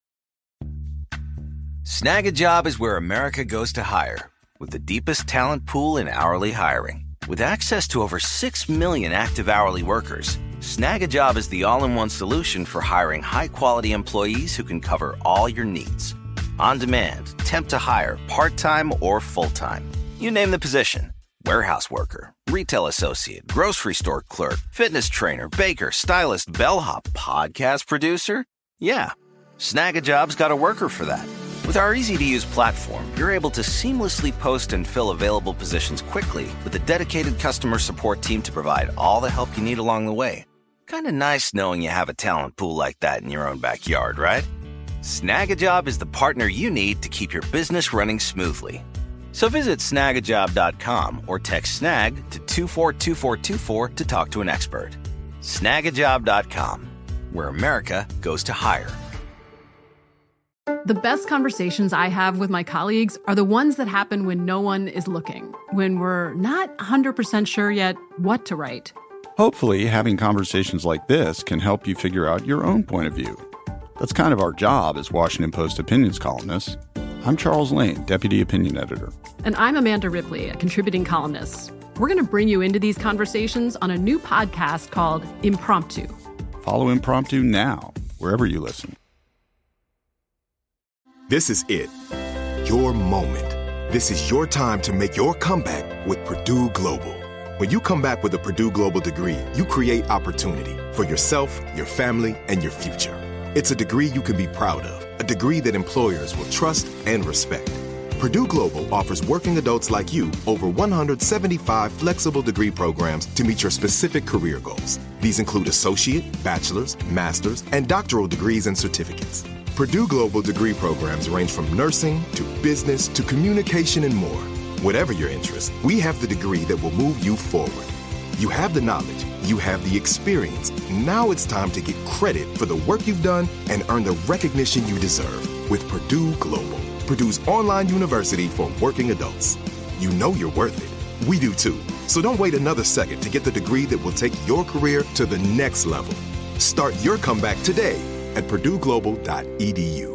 Snag a Job is where America goes to hire, with the deepest talent pool in hourly hiring. With access to over six million active hourly workers, Snag a Job is the all-in-one solution for hiring high-quality employees who can cover all your needs. On demand, temp to hire, part-time or full-time. You name the position. Warehouse worker, retail associate, grocery store clerk, fitness trainer, baker, stylist, bellhop, podcast producer. Yeah, Snag a Job's got a worker for that. With our easy-to-use platform, you're able to seamlessly post and fill available positions quickly with a dedicated customer support team to provide all the help you need along the way. Kind of nice knowing you have a talent pool like that in your own backyard, right? Snag a Job is the partner you need to keep your business running smoothly. So visit snag a job dot com or text SNAG to two four two four two four to talk to an expert. snag a job dot com, where America goes to hire. The best conversations I have with my colleagues are the ones that happen when no one is looking, when we're not one hundred percent sure yet what to write. Hopefully, having conversations like this can help you figure out your own point of view. That's kind of our job as Washington Post opinions columnists. I'm Charles Lane, Deputy Opinion Editor. And I'm Amanda Ripley, a contributing columnist. We're going to bring you into these conversations on a new podcast called Impromptu. Follow Impromptu now, wherever you listen. This is it. Your moment. This is your time to make your comeback with Purdue Global. When you come back with a Purdue Global degree, you create opportunity for yourself, your family, and your future. It's a degree you can be proud of, a degree that employers will trust and respect. Purdue Global offers working adults like you over one hundred seventy-five flexible degree programs to meet your specific career goals. These include associate, bachelor's, master's, and doctoral degrees and certificates. Purdue Global degree programs range from nursing to business to communication and more. Whatever your interest, we have the degree that will move you forward. You have the knowledge, you have the experience. Now it's time to get credit for the work you've done and earn the recognition you deserve with Purdue Global, Purdue's online university for working adults. You know you're worth it. We do too. So don't wait another second to get the degree that will take your career to the next level. Start your comeback today at purdue global dot e d u.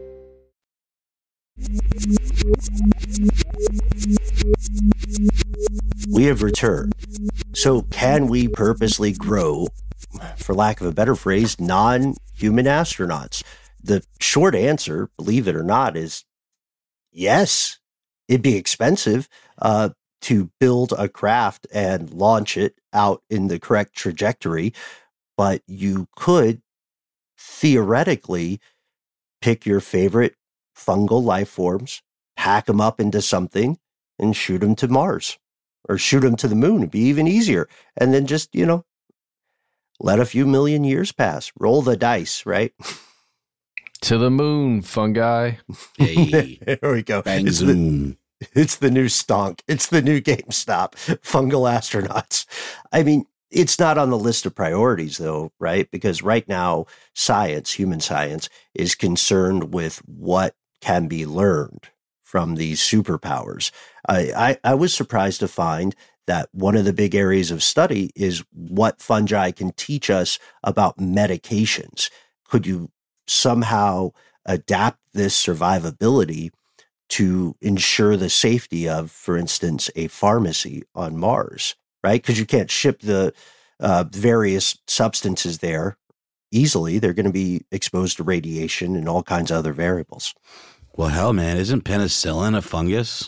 We have returned. So can we purposely grow, for lack of a better phrase, non-human astronauts? The short answer, believe it or not, is yes. It'd be expensive uh, to build a craft and launch it out in the correct trajectory, but you could theoretically pick your favorite fungal life forms, hack them up into something, and shoot them to Mars or shoot them to the moon. It'd be even easier. And then just, you know, let a few million years pass. Roll the dice, right? To the moon, fungi. Hey, there we go. Bang It's zoom. the, it's the new stonk. It's the new GameStop. Fungal astronauts. I mean, it's not on the list of priorities, though, right? Because right now, science, human science, is concerned with what can be learned from these superpowers. I, I, I was surprised to find that one of the big areas of study is what fungi can teach us about medications. Could you somehow adapt this survivability to ensure the safety of, for instance, a pharmacy on Mars, right? Because you can't ship the uh, various substances there easily. They're going to be exposed to radiation and all kinds of other variables. Well, hell, man, isn't penicillin a fungus?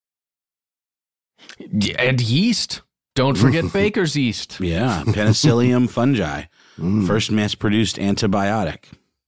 And yeast. Don't forget baker's yeast. Yeah, Penicillium fungi, Mm. first mass-produced antibiotic.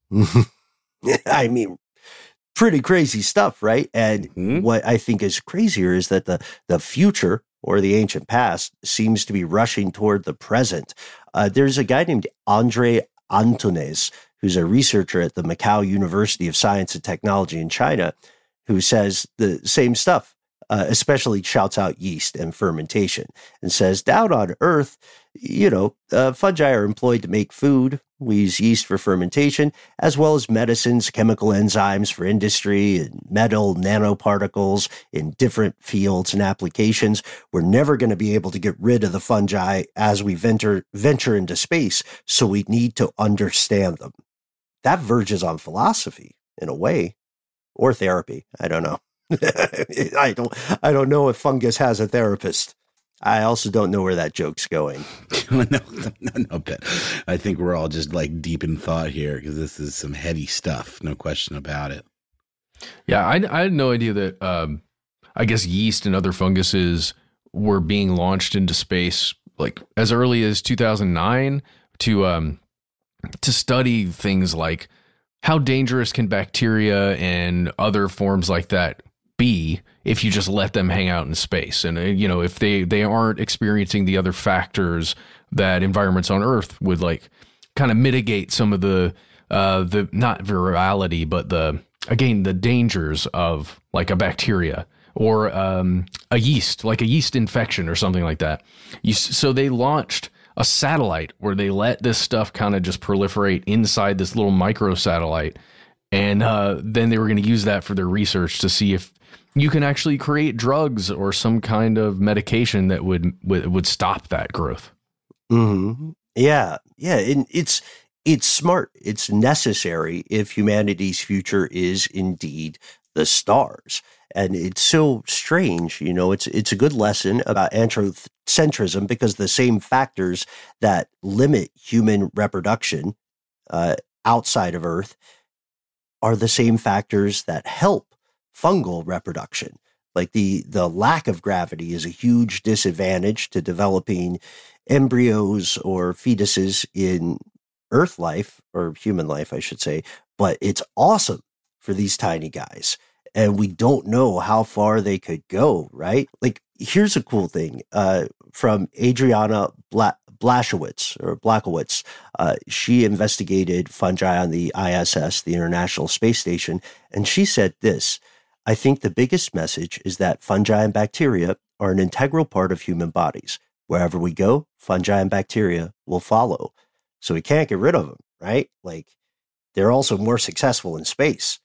I mean, pretty crazy stuff, right? And Mhm. what I think is crazier is that the, the future or the ancient past seems to be rushing toward the present. Uh, there's a guy named Andre Antunes, who's a researcher at the Macau University of Science and Technology in China, who says the same stuff, uh, especially shouts out yeast and fermentation and says down on Earth, you know, uh, fungi are employed to make food. We use yeast for fermentation, as well as medicines, chemical enzymes for industry, and metal nanoparticles in different fields and applications. We're never going to be able to get rid of the fungi as we venture, venture into space, so we need to understand them. That verges on philosophy in a way, or therapy. I don't know. I don't. I don't know if fungus has a therapist. I also don't know where that joke's going. no, no, no, but I think we're all just like deep in thought here because this is some heady stuff. No question about it. Yeah, I, I had no idea that, um, I guess, yeast and other funguses were being launched into space like as early as two thousand nine to um, to study things like how dangerous can bacteria and other forms like that be if you just let them hang out in space. And, uh, you know, if they, they aren't experiencing the other factors that environments on Earth would like kind of mitigate some of the, uh, the not virality, but the, again, the dangers of like a bacteria or um, a yeast, like a yeast infection or something like that. You, so they launched a satellite where they let this stuff kind of just proliferate inside this little micro satellite. And uh, then they were going to use that for their research to see if you can actually create drugs or some kind of medication that would would, would stop that growth. Mm-hmm. Yeah, yeah. And it's it's smart. It's necessary if humanity's future is indeed the stars. And it's so strange, you know. It's it's a good lesson about anthropocentrism because the same factors that limit human reproduction uh, outside of Earth are the same factors that help fungal reproduction. Like the, the lack of gravity is a huge disadvantage to developing embryos or fetuses in Earth life, or human life, I should say, but it's awesome for these tiny guys. And we don't know how far they could go, right? Like, here's a cool thing uh, from Adriana Bla- Blashowitz or Blakowitz. Uh, she investigated fungi on the I S S, the International Space Station, and she said this: I think the biggest message is that fungi and bacteria are an integral part of human bodies. Wherever we go, fungi and bacteria will follow. So we can't get rid of them, right? Like, they're also more successful in space.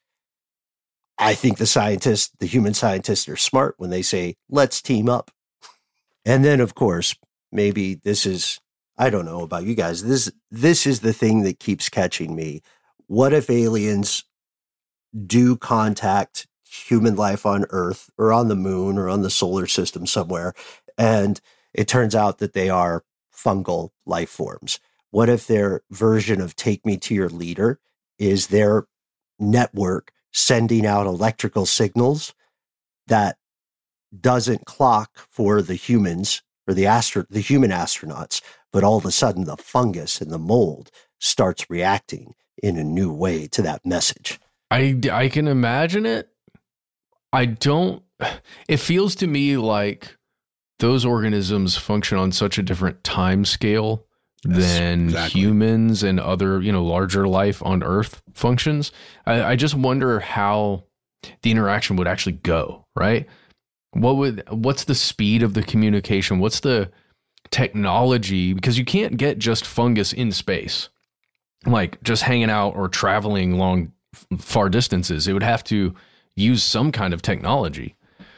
I think the scientists, the human scientists, are smart when they say, let's team up. And then, of course, maybe this is, I don't know about you guys, this this is the thing that keeps catching me. What if aliens do contact human life on Earth or on the moon or on the solar system somewhere, and it turns out that they are fungal life forms? What if their version of Take Me to Your Leader is their network sending out electrical signals that doesn't clock for the humans or the astro- the human astronauts, but all of a sudden the fungus and the mold starts reacting in a new way to that message? I, I can imagine it. I don't, it feels to me like those organisms function on such a different time scale yes, than exactly. humans and other, you know, larger life on Earth functions. I, I just wonder how the interaction would actually go, right? What would, what's the speed of the communication? What's the technology? Because you can't get just fungus in space, like just hanging out or traveling long, far distances. It would have to use some kind of technology.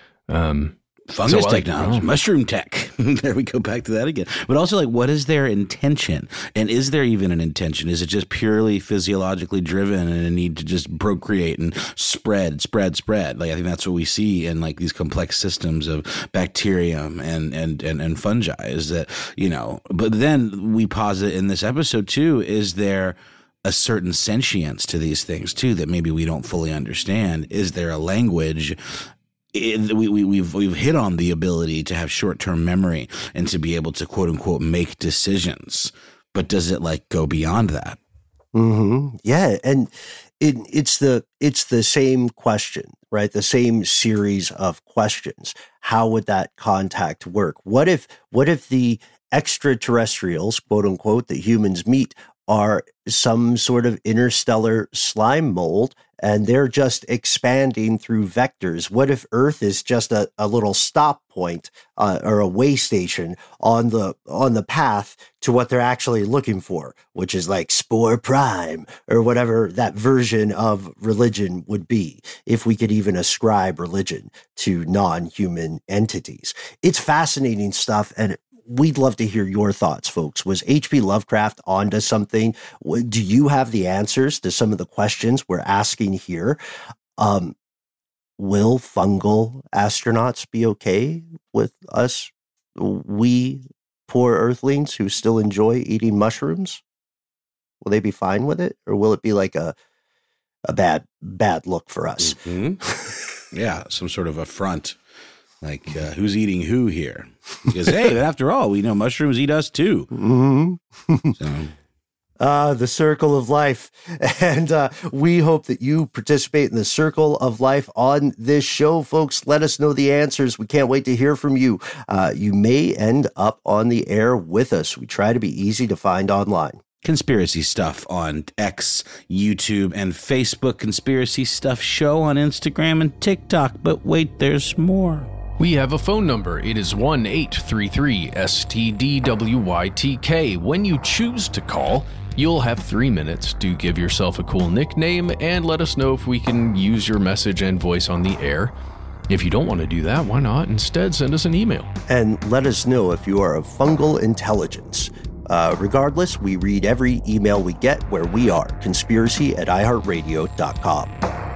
Um, Fungus so technology, like, mushroom tech. There we go back to that again. But also, like, what is their intention? And is there even an intention? Is it just purely physiologically driven and a need to just procreate and spread, spread, spread? Like, I think that's what we see in like these complex systems of bacterium and and and, and fungi. Is that, you know? But then we posit in this episode too: is there a certain sentience to these things too that maybe we don't fully understand? Is there a language? It, we, we, we've we've hit on the ability to have short-term memory and to be able to quote unquote make decisions, but does it like go beyond that? Mm-hmm. Yeah, and it, it's the it's the same question, right? The same series of questions. How would that contact work? What if what if the extraterrestrials, quote unquote, that humans meet are some sort of interstellar slime mold, and they're just expanding through vectors? What if Earth is just a, a little stop point uh, or a way station on the on the path to what they're actually looking for, which is like Spore Prime or whatever that version of religion would be, if we could even ascribe religion to non-human entities? It's fascinating stuff, and we'd love to hear your thoughts, folks. Was H P Lovecraft onto something? Do you have the answers to some of the questions we're asking here? Um, will fungal astronauts be okay with us, we poor Earthlings who still enjoy eating mushrooms? Will they be fine with it, or will it be like a a bad bad look for us? Mm-hmm. Yeah, some sort of affront. Like, uh, who's eating who here? Because, hey, after all, we know mushrooms eat us too. Mm-hmm. So. Uh, the circle of life. And uh, we hope that you participate in the circle of life on this show, folks. Let us know the answers. We can't wait to hear from you. Uh, you may end up on the air with us. We try to be easy to find online. Conspiracy Stuff on X, YouTube, and Facebook. Conspiracy Stuff Show on Instagram and TikTok. But wait, there's more. We have a phone number. It is one eight three three S T D W Y T K. When you choose to call, you'll have three minutes to give yourself a cool nickname and let us know if we can use your message and voice on the air. If you don't want to do that, why not instead send us an email? And let us know if you are of fungal intelligence. Uh, regardless, we read every email we get where we are, conspiracy at i heart radio dot com.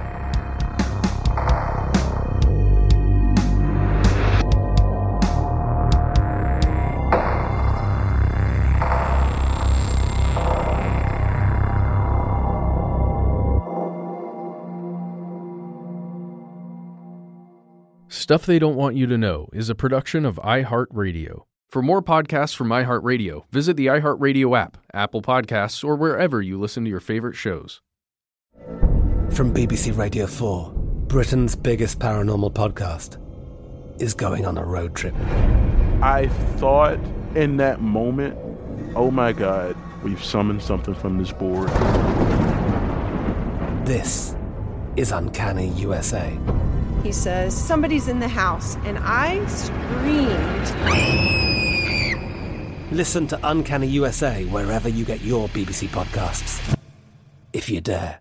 Stuff They Don't Want You to Know is a production of iHeartRadio. For more podcasts from iHeartRadio, visit the iHeartRadio app, Apple Podcasts, or wherever you listen to your favorite shows. From B B C Radio four, Britain's biggest paranormal podcast is going on a road trip. I thought in that moment, oh my God, we've summoned something from this board. This is Uncanny U S A. He says, somebody's in the house, and I screamed. Listen to Uncanny U S A wherever you get your B B C podcasts, if you dare.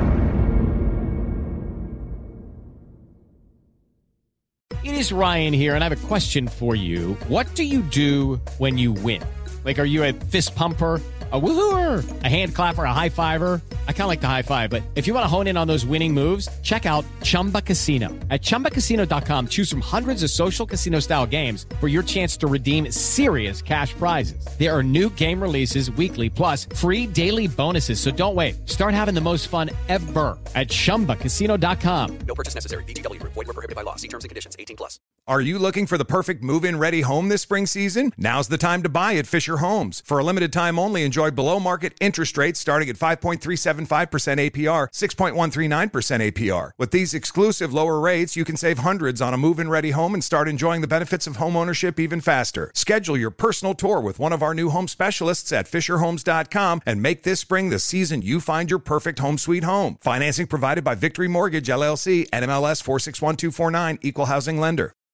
It is Ryan here, and I have a question for you. What do you do when you win? Like, are you a fist pumper, a woo-hooer, a hand clapper, a high-fiver? I kind of like the high-five, but if you want to hone in on those winning moves, check out Chumba Casino. At Chumba Casino dot com, choose from hundreds of social casino-style games for your chance to redeem serious cash prizes. There are new game releases weekly, plus free daily bonuses, so don't wait. Start having the most fun ever at Chumba Casino dot com. No purchase necessary. V G W. Void where prohibited by law. See terms and conditions. eighteen plus. Are you looking for the perfect move-in ready home this spring season? Now's the time to buy at Fisher Homes. For a limited time only, enjoy below-market interest rates starting at five point three seven five percent A P R, six point one three nine percent A P R. With these exclusive lower rates, you can save hundreds on a move-in ready home and start enjoying the benefits of home ownership even faster. Schedule your personal tour with one of our new home specialists at Fisher Homes dot com and make this spring the season you find your perfect home sweet home. Financing provided by Victory Mortgage, L L C, N M L S four six one two four nine, Equal Housing Lender.